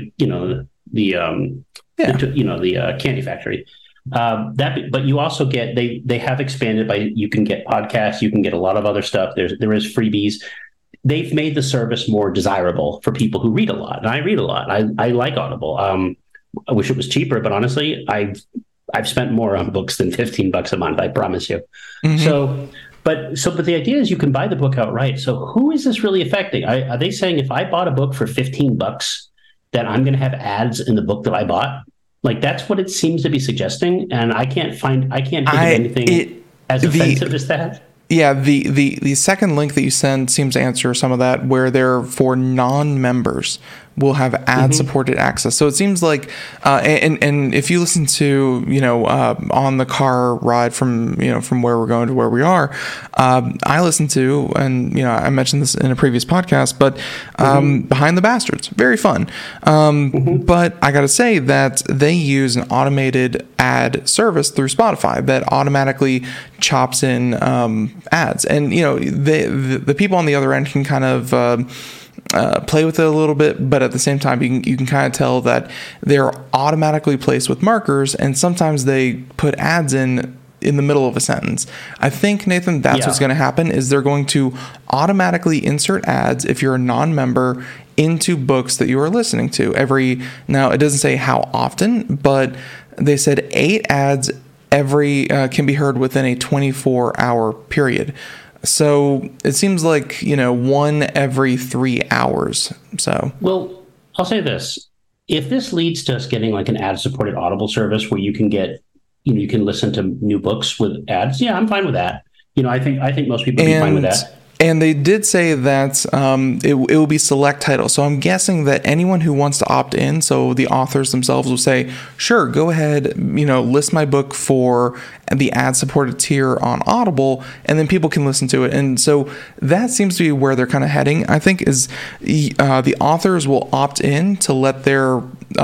S3: candy factory. But you also get they have expanded by, you can get podcasts, you can get a lot of other stuff. There is freebies. They've made the service more desirable for people who read a lot, and I read a lot. I like Audible. I wish it was cheaper, but honestly, I've spent more on books than $15 a month. I promise you. Mm-hmm. But the idea is you can buy the book outright. So who is this really affecting? Are they saying if I bought a book for $15, that I'm going to have ads in the book that I bought? Like, that's what it seems to be suggesting, and I can't think of anything as offensive as that.
S2: Yeah, the second link that you send seems to answer some of that, where they're for non-members will have ad-supported access. So it seems like, and if you listen to, on the car ride from where we're going to where we are, I listen to, and, I mentioned this in a previous podcast, but Behind the Bastards, very fun. But I got to say that they use an automated ad service through Spotify that automatically chops in ads. And, the people on the other end can kind of play with it a little bit, but at the same time, you can kind of tell that they're automatically placed with markers, and sometimes they put ads in the middle of a sentence. I think, Nathan, that's what's going to happen, is they're going to automatically insert ads, if you're a non-member, into books that you are listening to. Now, it doesn't say how often, but they said 8 ads can be heard within a 24-hour period. So it seems like, one every 3 hours. So,
S3: well, I'll say this. If this leads to us getting like an ad-supported Audible service where you can get, you can listen to new books with ads, yeah, I'm fine with that. I think most people would be fine with that.
S2: And they did say that it will be select titles. So I'm guessing that anyone who wants to opt in, so the authors themselves will say, sure, go ahead, list my book for the ad-supported tier on Audible, and then people can listen to it. And so that seems to be where they're kind of heading, I think, is the authors will opt in to let their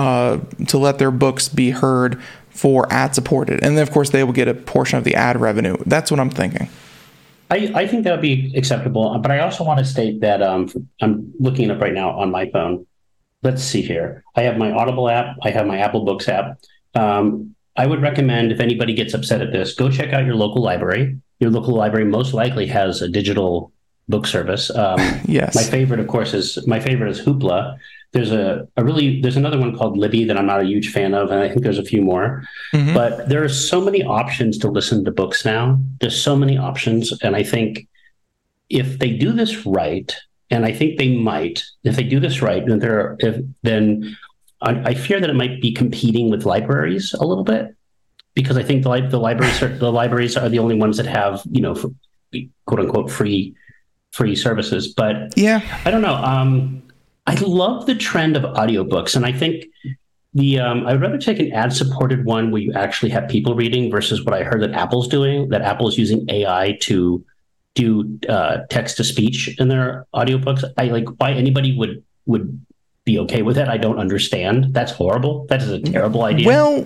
S2: books be heard for ad-supported. And then, of course, they will get a portion of the ad revenue. That's what I'm thinking.
S3: I think that would be acceptable, but I also want to state that I'm looking it up right now on my phone. Let's see here. I have my Audible app. I have my Apple Books app. I would recommend, if anybody gets upset at this, go check out your local library. Your local library most likely has a digital book service.
S2: Yes.
S3: My favorite is Hoopla. There's there's another one called Libby that I'm not a huge fan of, and I think there's a few more. Mm-hmm. But there are so many options to listen to books now. There's so many options, and I think if they do this right, and I think they might, if they do this right, then I fear that it might be competing with libraries a little bit, because I think the libraries are the only ones that have quote unquote free services. But
S2: yeah,
S3: I don't know. I love the trend of audiobooks, and I think I'd rather take an ad-supported one where you actually have people reading versus what I heard that Apple's doing, that Apple's using AI to do text-to-speech in their audiobooks. I like why anybody would be okay with that. I don't understand. That's horrible. That is a terrible idea.
S2: Well,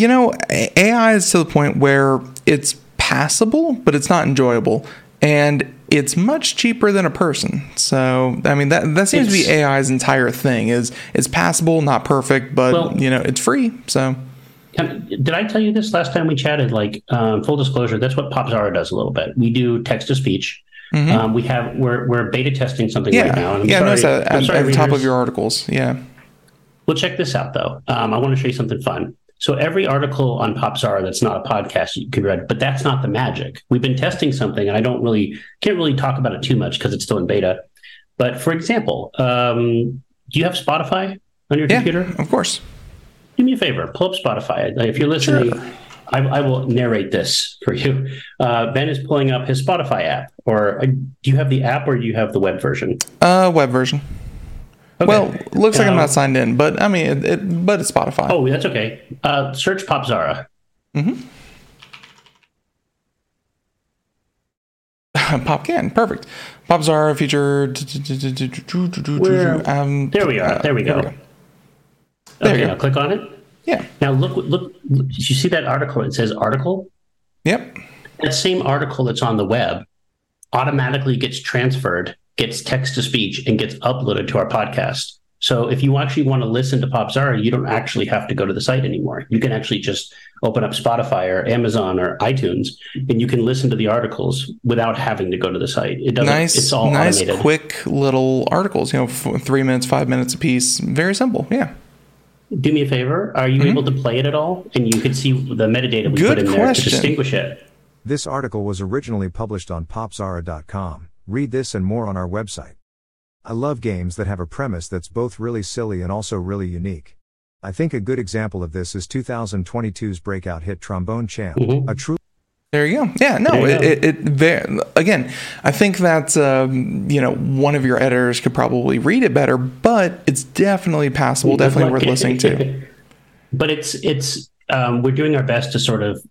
S2: AI is to the point where it's passable, but it's not enjoyable. And it's much cheaper than a person. So, I mean, that seems to be AI's entire thing is it's passable, not perfect, but, it's free. So,
S3: did I tell you this last time we chatted? Like, full disclosure, that's what PopZara does a little bit. We do text to speech. Mm-hmm. We're beta testing something right now.
S2: And notice that at the top of your articles. Yeah.
S3: Well, check this out, though. I want to show you something fun. So every article on PopZara that's not a podcast you can read, but that's not the magic. We've been testing something, and I can't really talk about it too much because it's still in beta. But for example, do you have Spotify on your computer?
S2: Of course.
S3: Do me a favor, pull up Spotify. If you're listening, sure. I will narrate this for you. Ben is pulling up his Spotify app. Or do you have the app or do you have the web version?
S2: Web version. Okay. Well, looks like I'm not signed in, but I mean, but it's Spotify.
S3: Oh, that's okay. Search PopZara.
S2: Mm-hmm. Popcan, perfect. PopZara featured.
S3: There we are. There we go. Okay, now click on it.
S2: Yeah.
S3: Now look. Did you see that article? It says article.
S2: Yep.
S3: That same article that's on the web automatically gets transferred, gets text to speech, and gets uploaded to our podcast. So if you actually want to listen to PopZara, you don't actually have to go to the site anymore. You can actually just open up Spotify or Amazon or iTunes, and you can listen to the articles without having to go to the site. It doesn't. It's all automated.
S2: Quick little articles. 3 minutes, 5 minutes a piece. Very simple. Yeah.
S3: Do me a favor. Are you able to play it at all? And you can see the metadata we put in there to distinguish it.
S4: This article was originally published on popzara.com. Read this and more on our website. I love games that have a premise that's both really silly and also really unique. I think a good example of this is 2022's breakout hit Trombone Champ, a true...
S2: There you go. Yeah, no, again, I think that, one of your editors could probably read it better, but it's definitely passable, definitely worth listening to.
S3: But we're doing our best to sort of,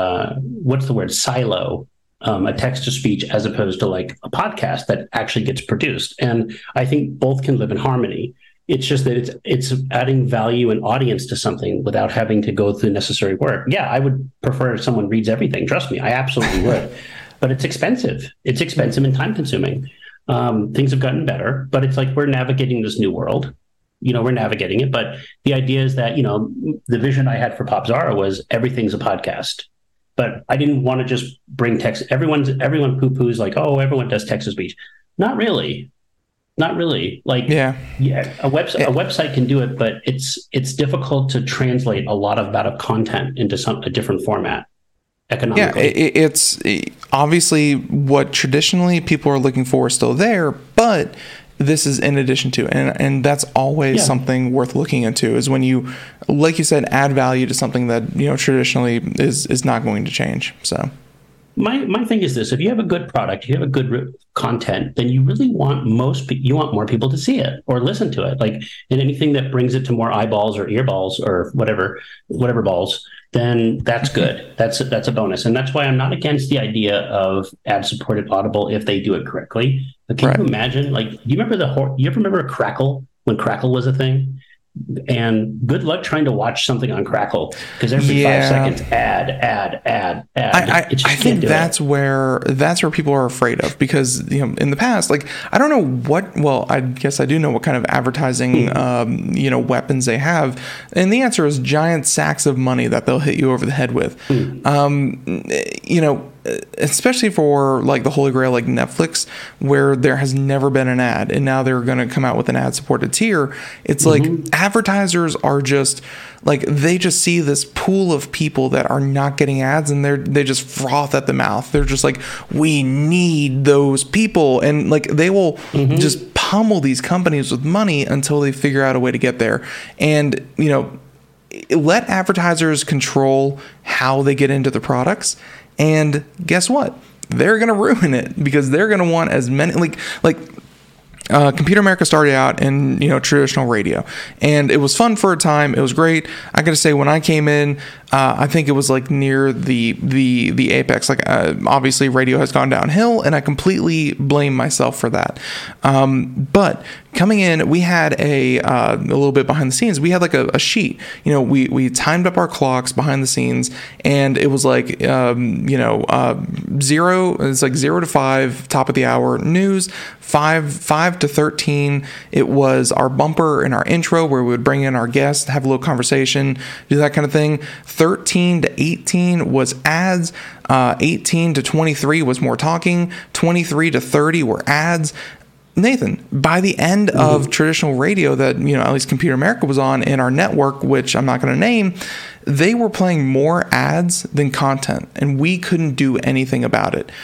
S3: silo a text-to-speech as opposed to like a podcast that actually gets produced. And I think both can live in harmony. It's just that it's adding value and audience to something without having to go through necessary work. Yeah, I would prefer if someone reads everything. Trust me, I absolutely would. But it's expensive. It's expensive and time-consuming. Things have gotten better, but it's like we're navigating this new world. We're navigating it. But the idea is that, the vision I had for PopZara was everything's a podcast. But I didn't want to just bring text. Everyone poo-poos like, oh, everyone does text-to-speech. Not really. Like, a website can do it, but it's difficult to translate a lot of content into a different format. economically.
S2: It's obviously what traditionally people are looking for is still there, but this is in addition to, and that's always something worth looking into, is when you, like you said, add value to something that, traditionally is not going to change. So
S3: my thing is this: if you have a good product, you have a good content, then you really want more people to see it or listen to it. Like, and anything that brings it to more eyeballs or earballs or whatever balls, then that's good. That's a bonus. And that's why I'm not against the idea of ad-supported Audible if they do it correctly. But can you imagine, like, do you ever remember Crackle, when Crackle was a thing? And good luck trying to watch something on Crackle, because every 5 seconds ad.
S2: I think that's where people are afraid of, because in the past, like, I don't know I guess I do know what kind of advertising weapons they have, and the answer is giant sacks of money that they'll hit you over the head with. Especially for like the holy grail like Netflix, where there has never been an ad and now they're going to come out with an ad supported tier. It's like advertisers are just like, they just see this pool of people that are not getting ads, and they just froth at the mouth. They're just like, we need those people, and like they will just pummel these companies with money until they figure out a way to get there. And let advertisers control how they get into the products. And guess what? They're going to ruin it, because they're going to want as many, like Computer America started out in traditional radio, and it was fun for a time. It was great. I got to say, when I came in, I think it was like near the apex. Like obviously, radio has gone downhill, and I completely blame myself for that. But coming in, we had a little bit behind the scenes. We had like a sheet. We timed up our clocks behind the scenes, and it was like 0. It's like 0 to 5, top of the hour news. 5 to 13, it was our bumper and our intro, where we would bring in our guests, have a little conversation, do that kind of thing. 13 to 18 was ads. 18 to 23 was more talking. 23 to 30 were ads. Nathan, by the end of traditional radio that, at least Computer America was on in our network, which I'm not going to name, they were playing more ads than content, and we couldn't do anything about it.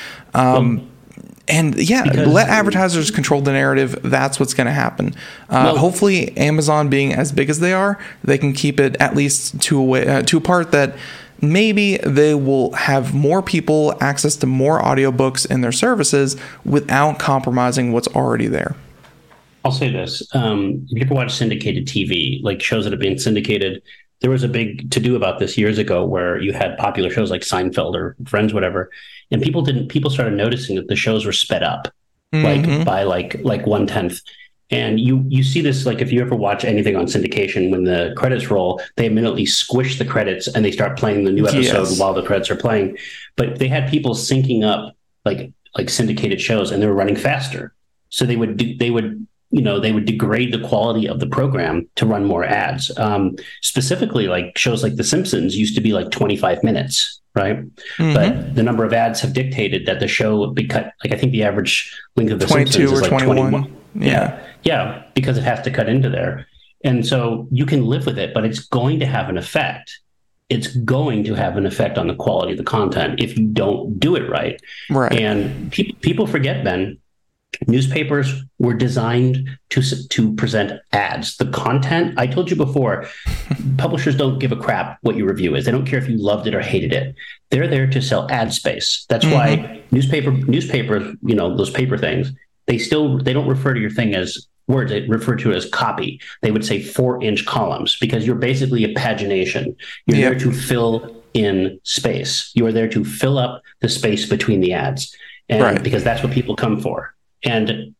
S2: Let advertisers control the narrative. That's what's going to happen. Hopefully, Amazon being as big as they are, they can keep it at least to a part that maybe they will have more people access to more audiobooks in their services without compromising what's already there.
S3: I'll say this. If you ever watch syndicated TV, like shows that have been syndicated, there was a big to-do about this years ago, where you had popular shows like Seinfeld or Friends, whatever, and people started noticing that the shows were sped up, like by like 1/10. And you see this, like, if you ever watch anything on syndication, when the credits roll, they immediately squish the credits and they start playing the new episode while the credits are playing. But they had people syncing up like syndicated shows, and they were running faster. So they would degrade the quality of the program to run more ads. Specifically, like shows like The Simpsons used to be like 25 minutes, right? But the number of ads have dictated that the show would be cut. Like, I think the average length of The Simpsons is like 21. Yeah, because it has to cut into there. And so you can live with it, but it's going to have an effect. It's going to have an effect on the quality of the content if you don't do it right. Right. And people forget, Ben, newspapers were designed to present ads. The content, I told you before, publishers don't give a crap what your review is. They don't care if you loved it or hated it. They're there to sell ad space. That's why newspapers, those paper things, they don't refer to your thing as words. They refer to it as copy. They would say 4-inch columns, because you're basically a pagination. You're there to fill in space. You are there to fill up the space between the ads, and because that's what people come for. And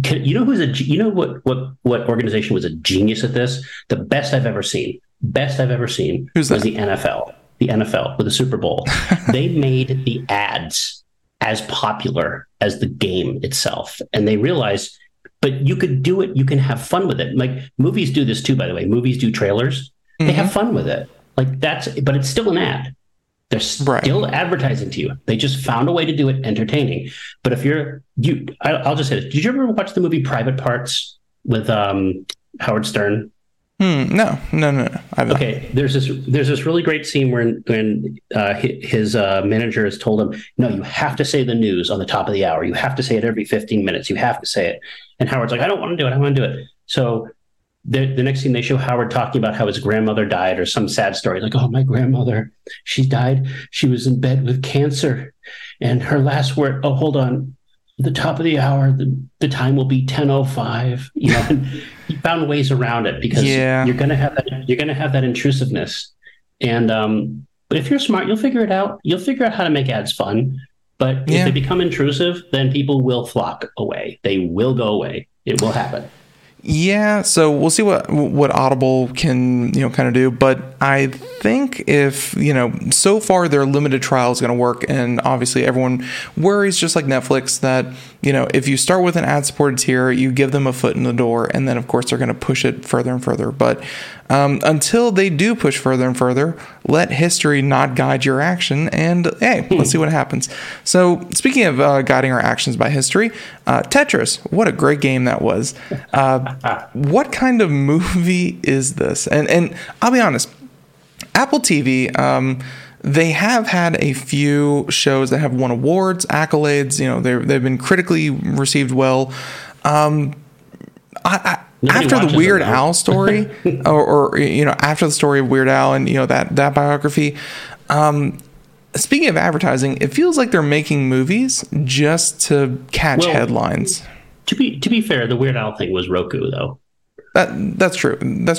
S3: what organization was a genius at this? The best I've ever seen was the NFL. The NFL with the Super Bowl. They made the ads as popular as the game itself. And they realized, but you could do it. You can have fun with it. Like, movies do this too, by the way. Movies do trailers. They have fun with it. Like, but it's still an ad. They're still advertising to you. They just found a way to do it entertaining. But if I'll just say this. Did you ever watch the movie Private Parts with Howard Stern?
S2: No.
S3: Okay, there's this really great scene when his manager has told him, no, you have to say the news on the top of the hour. You have to say it every 15 minutes. You have to say it. And Howard's like, I don't want to do it. I want to do it. So the next thing they show Howard talking about how his grandmother died or some sad story. Like, oh, my grandmother, she died. She was in bed with cancer. And her last word, oh, hold on. The top of the hour, the time will be 10:05. You know, and he found ways around it because you're going to have that intrusiveness. And but if you're smart, you'll figure it out. You'll figure out how to make ads fun. But if they become intrusive, then people will flock away. They will go away. It will happen.
S2: Yeah, so we'll see what Audible can, kind of do. But I think if, so far their limited trial is going to work, and obviously everyone worries, just like Netflix, that, if you start with an ad-supported tier, you give them a foot in the door, and then, of course, they're going to push it further and further. But until they do push further and further, let history not guide your action, and, hey, let's see what happens. So, speaking of guiding our actions by history, Tetris, what a great game that was. What kind of movie is this? And I'll be honest, Apple TV, they have had a few shows that have won awards, accolades. They've been critically received well. After the Weird Al story, or after the story of Weird Al and that biography. Speaking of advertising, it feels like they're making movies just to catch headlines.
S3: To be fair, the Weird Al thing was Roku, though.
S2: That's true.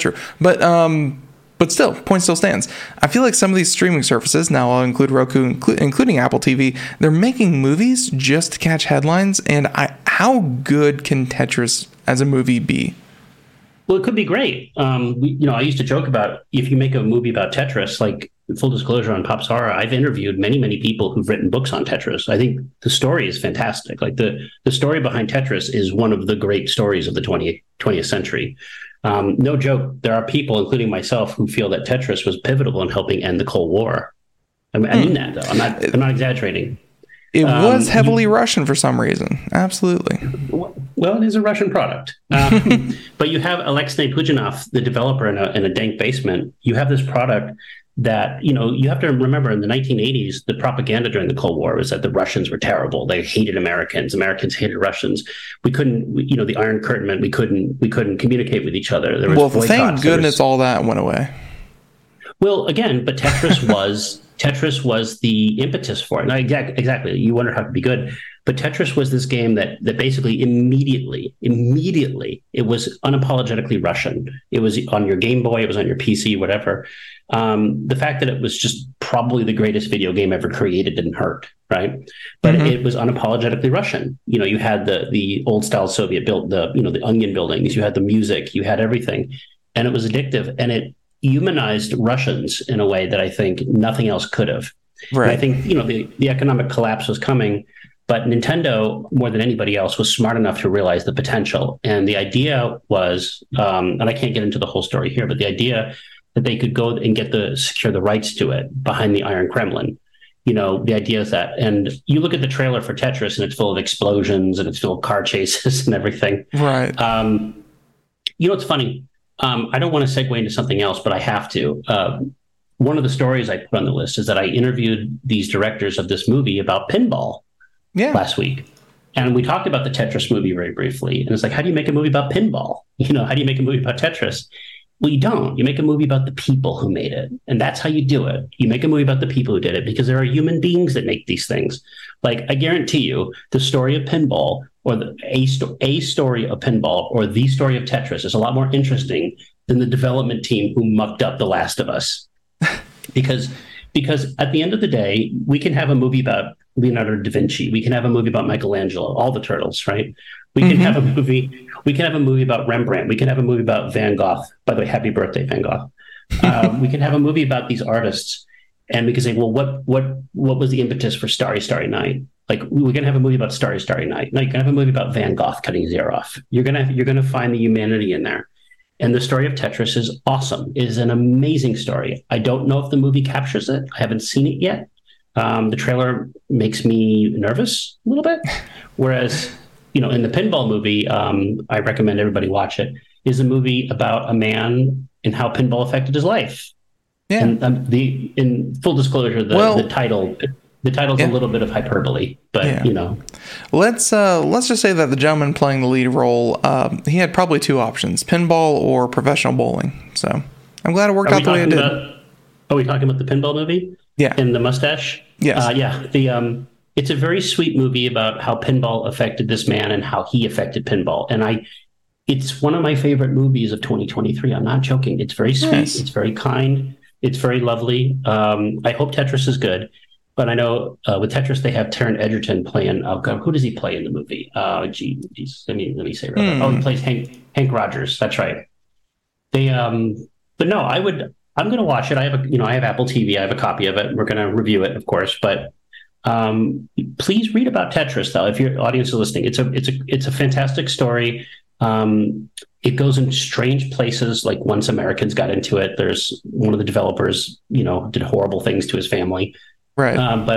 S2: But still, point still stands. I feel like some of these streaming services, now I'll include Roku, including Apple TV, they're making movies just to catch headlines. And how good can Tetris as a movie be?
S3: Well, it could be great. I used to joke about if you make a movie about Tetris, like full disclosure on Pops Horror, I've interviewed many, many people who've written books on Tetris. I think the story is fantastic. Like the story behind Tetris is one of the great stories of the 20th century. No joke. There are people, including myself, who feel that Tetris was pivotal in helping end the Cold War. I mean that, though. I'm not exaggerating.
S2: It was heavily Russian for some reason. Absolutely.
S3: Well, it is a Russian product. But you have Alexei Pujinov, the developer in a dank basement. You have this product that, you have to remember in the 1980s, the propaganda during the Cold War was that the Russians were terrible. They hated Americans. Americans hated Russians. We couldn't, the Iron Curtain meant we couldn't communicate with each other. There was boycotts.
S2: Thank goodness all that went away.
S3: Well, again, but Tetris was the impetus for it. Now, exactly. You wonder how it could be good. But Tetris was this game that basically immediately, it was unapologetically Russian. It was on your Game Boy, it was on your PC, whatever. The fact that it was just probably the greatest video game ever created didn't hurt, right? But it was unapologetically Russian. You had the old style Soviet built, the onion buildings, you had the music, you had everything, and it was addictive, and it humanized Russians in a way that I think nothing else could have. Right. And I think the economic collapse was coming. But Nintendo, more than anybody else, was smart enough to realize the potential. And the idea was, and I can't get into the whole story here, but the idea that they could go and secure the rights to it behind the Iron Kremlin. The idea is that, and you look at the trailer for Tetris and it's full of explosions and it's full of car chases and everything.
S2: Right.
S3: It's funny. I don't want to segue into something else, but I have to. One of the stories I put on the list is that I interviewed these directors of this movie about pinball. Last week. And we talked about the Tetris movie very briefly. And it's like, how do you make a movie about pinball? How do you make a movie about Tetris? Well, you don't. You make a movie about the people who made it. And that's how you do it. You make a movie about the people who did it because there are human beings that make these things. Like, I guarantee you, the story of pinball or a story of pinball or the story of Tetris is a lot more interesting than the development team who mucked up The Last of Us. Because at the end of the day, we can have a movie about Leonardo da Vinci. We can have a movie about Michelangelo, all the turtles, right? We can have a movie. We can have a movie about Rembrandt. We can have a movie about Van Gogh. By the way, happy birthday, Van Gogh. We can have a movie about these artists, and we can say, well, what was the impetus for Starry, Starry Night? Like, we're gonna have a movie about Starry, Starry Night. No, you're gonna have a movie about Van Gogh cutting his ear off. You're gonna find the humanity in there. And the story of Tetris is awesome. It is an amazing story. I don't know if the movie captures it. I haven't seen it yet. The trailer makes me nervous a little bit. Whereas, in the pinball movie, I recommend everybody watch it. is a movie about a man and how pinball affected his life.
S2: Yeah.
S3: And in full disclosure, the title's a little bit of hyperbole, but
S2: Let's just say that the gentleman playing the lead role, he had probably two options: pinball or professional bowling. So I'm glad it worked out the way it did.
S3: Are we talking about the pinball movie?
S2: Yeah.
S3: And the mustache?
S2: Yes.
S3: It's a very sweet movie about how pinball affected this man and how he affected pinball. And it's one of my favorite movies of 2023. I'm not joking. It's very sweet. Nice. It's very kind. It's very lovely. I hope Tetris is good. But I know with Tetris, they have Taron Egerton playing. Oh God, who does he play in the movie? Geez, let me say. Oh, he plays Hank Rogers. That's right. But no, I'm going to watch it. I have Apple TV. I have a copy of it. We're going to review it, of course. But please read about Tetris, though. If your audience is listening, it's a fantastic story. It goes in strange places. Like once Americans got into it, there's one of the developers, did horrible things to his family.
S2: Right.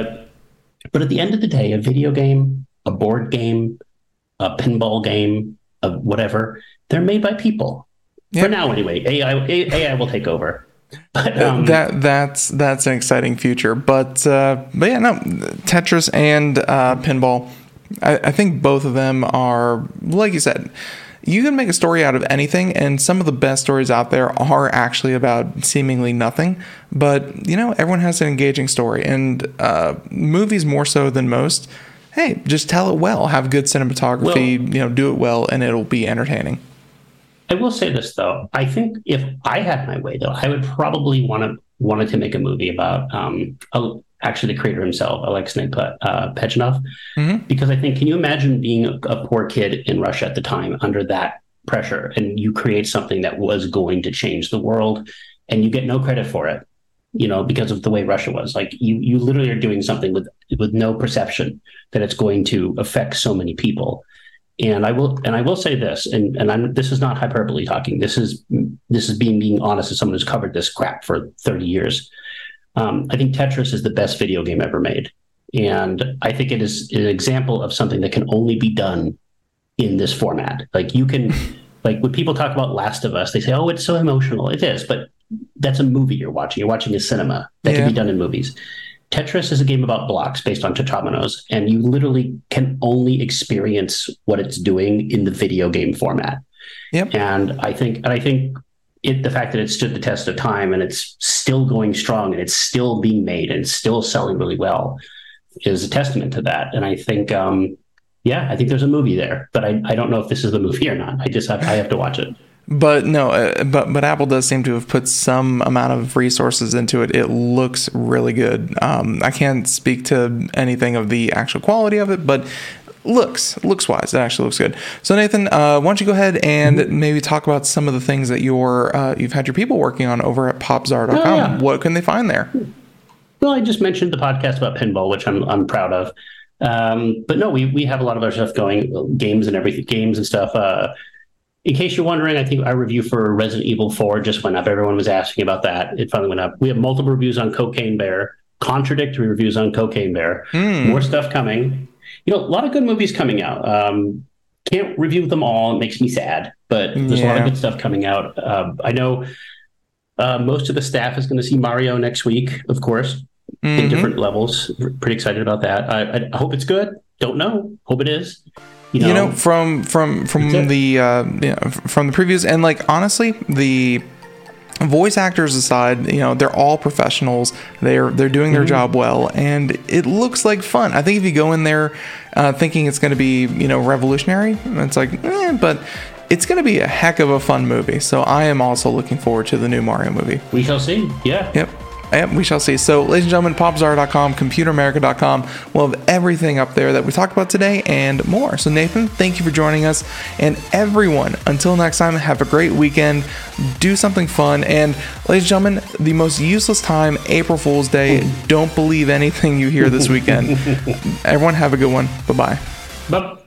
S3: But at the end of the day, a video game, a board game, a pinball game, whatever, they're made by people. Yep. For now, anyway. AI will take over. But,
S2: that's an exciting future. But yeah, no, Tetris and pinball, I think both of them are, like you said, you can make a story out of anything, and some of the best stories out there are actually about seemingly nothing. But, everyone has an engaging story, and movies more so than most, hey, just tell it well, have good cinematography, do it well, and it'll be entertaining.
S3: I will say this, though. I think if I had my way, though, I would probably wanted to make a movie about actually the creator himself, Alexei Pechenov, because I think, can you imagine being a poor kid in Russia at the time under that pressure, and you create something that was going to change the world, and you get no credit for it, because of the way Russia was. Like you literally are doing something with no perception that it's going to affect so many people. And I will say this, and this is not hyperbole talking. This is being honest as someone who's covered this crap for 30 years. I think Tetris is the best video game ever made. And I think it is an example of something that can only be done in this format. Like when people talk about Last of Us, they say, oh, it's so emotional. It is, but that's a movie you're watching. You're watching a cinema that can be done in movies. Tetris is a game about blocks based on tetrominoes, and you literally can only experience what it's doing in the video game format. Yep. And I think the fact that it stood the test of time and it's still going strong and it's still being made and it's still selling really well is a testament to that. And I think, I think there's a movie there, but I don't know if this is the movie or not. I have to watch it.
S2: But no, but Apple does seem to have put some amount of resources into it. It looks really good. I can't speak to anything of the actual quality of it, but looks wise, it actually looks good. So Nathan, why don't you go ahead and maybe talk about some of the things that you've had your people working on over at popzara.com. Oh, yeah. What can they find there?
S3: Well, I just mentioned the podcast about pinball, which I'm proud of. But no, we have a lot of our stuff going, games and stuff. In case you're wondering, I think our review for Resident Evil 4 just went up. Everyone was asking about that. It finally went up. We have multiple reviews on Cocaine Bear, contradictory reviews on Cocaine Bear. More stuff coming. A lot of good movies coming out. Can't review them all. It makes me sad, but there's a lot of good stuff coming out. I know most of the staff is going to see Mario next week, of course, in different levels. Pretty excited about that. I hope it's good. Don't know. Hope it is.
S2: From the previews, and like honestly, the voice actors aside, they're all professionals. They're doing their job well, and it looks like fun. I think if you go in there thinking it's going to be revolutionary, it's like, but it's going to be a heck of a fun movie. So I am also looking forward to the new Mario movie.
S3: We shall see. Yeah.
S2: Yep. Yep, we shall see. So, ladies and gentlemen, popzara.com, computeramerica.com, we'll have everything up there that we talked about today and more. So, Nathan, thank you for joining us. And everyone, until next time, have a great weekend. Do something fun. And, ladies and gentlemen, the most useless time, April Fool's Day. Don't believe anything you hear this weekend. Everyone, have a good one. Bye-bye.
S3: Bye.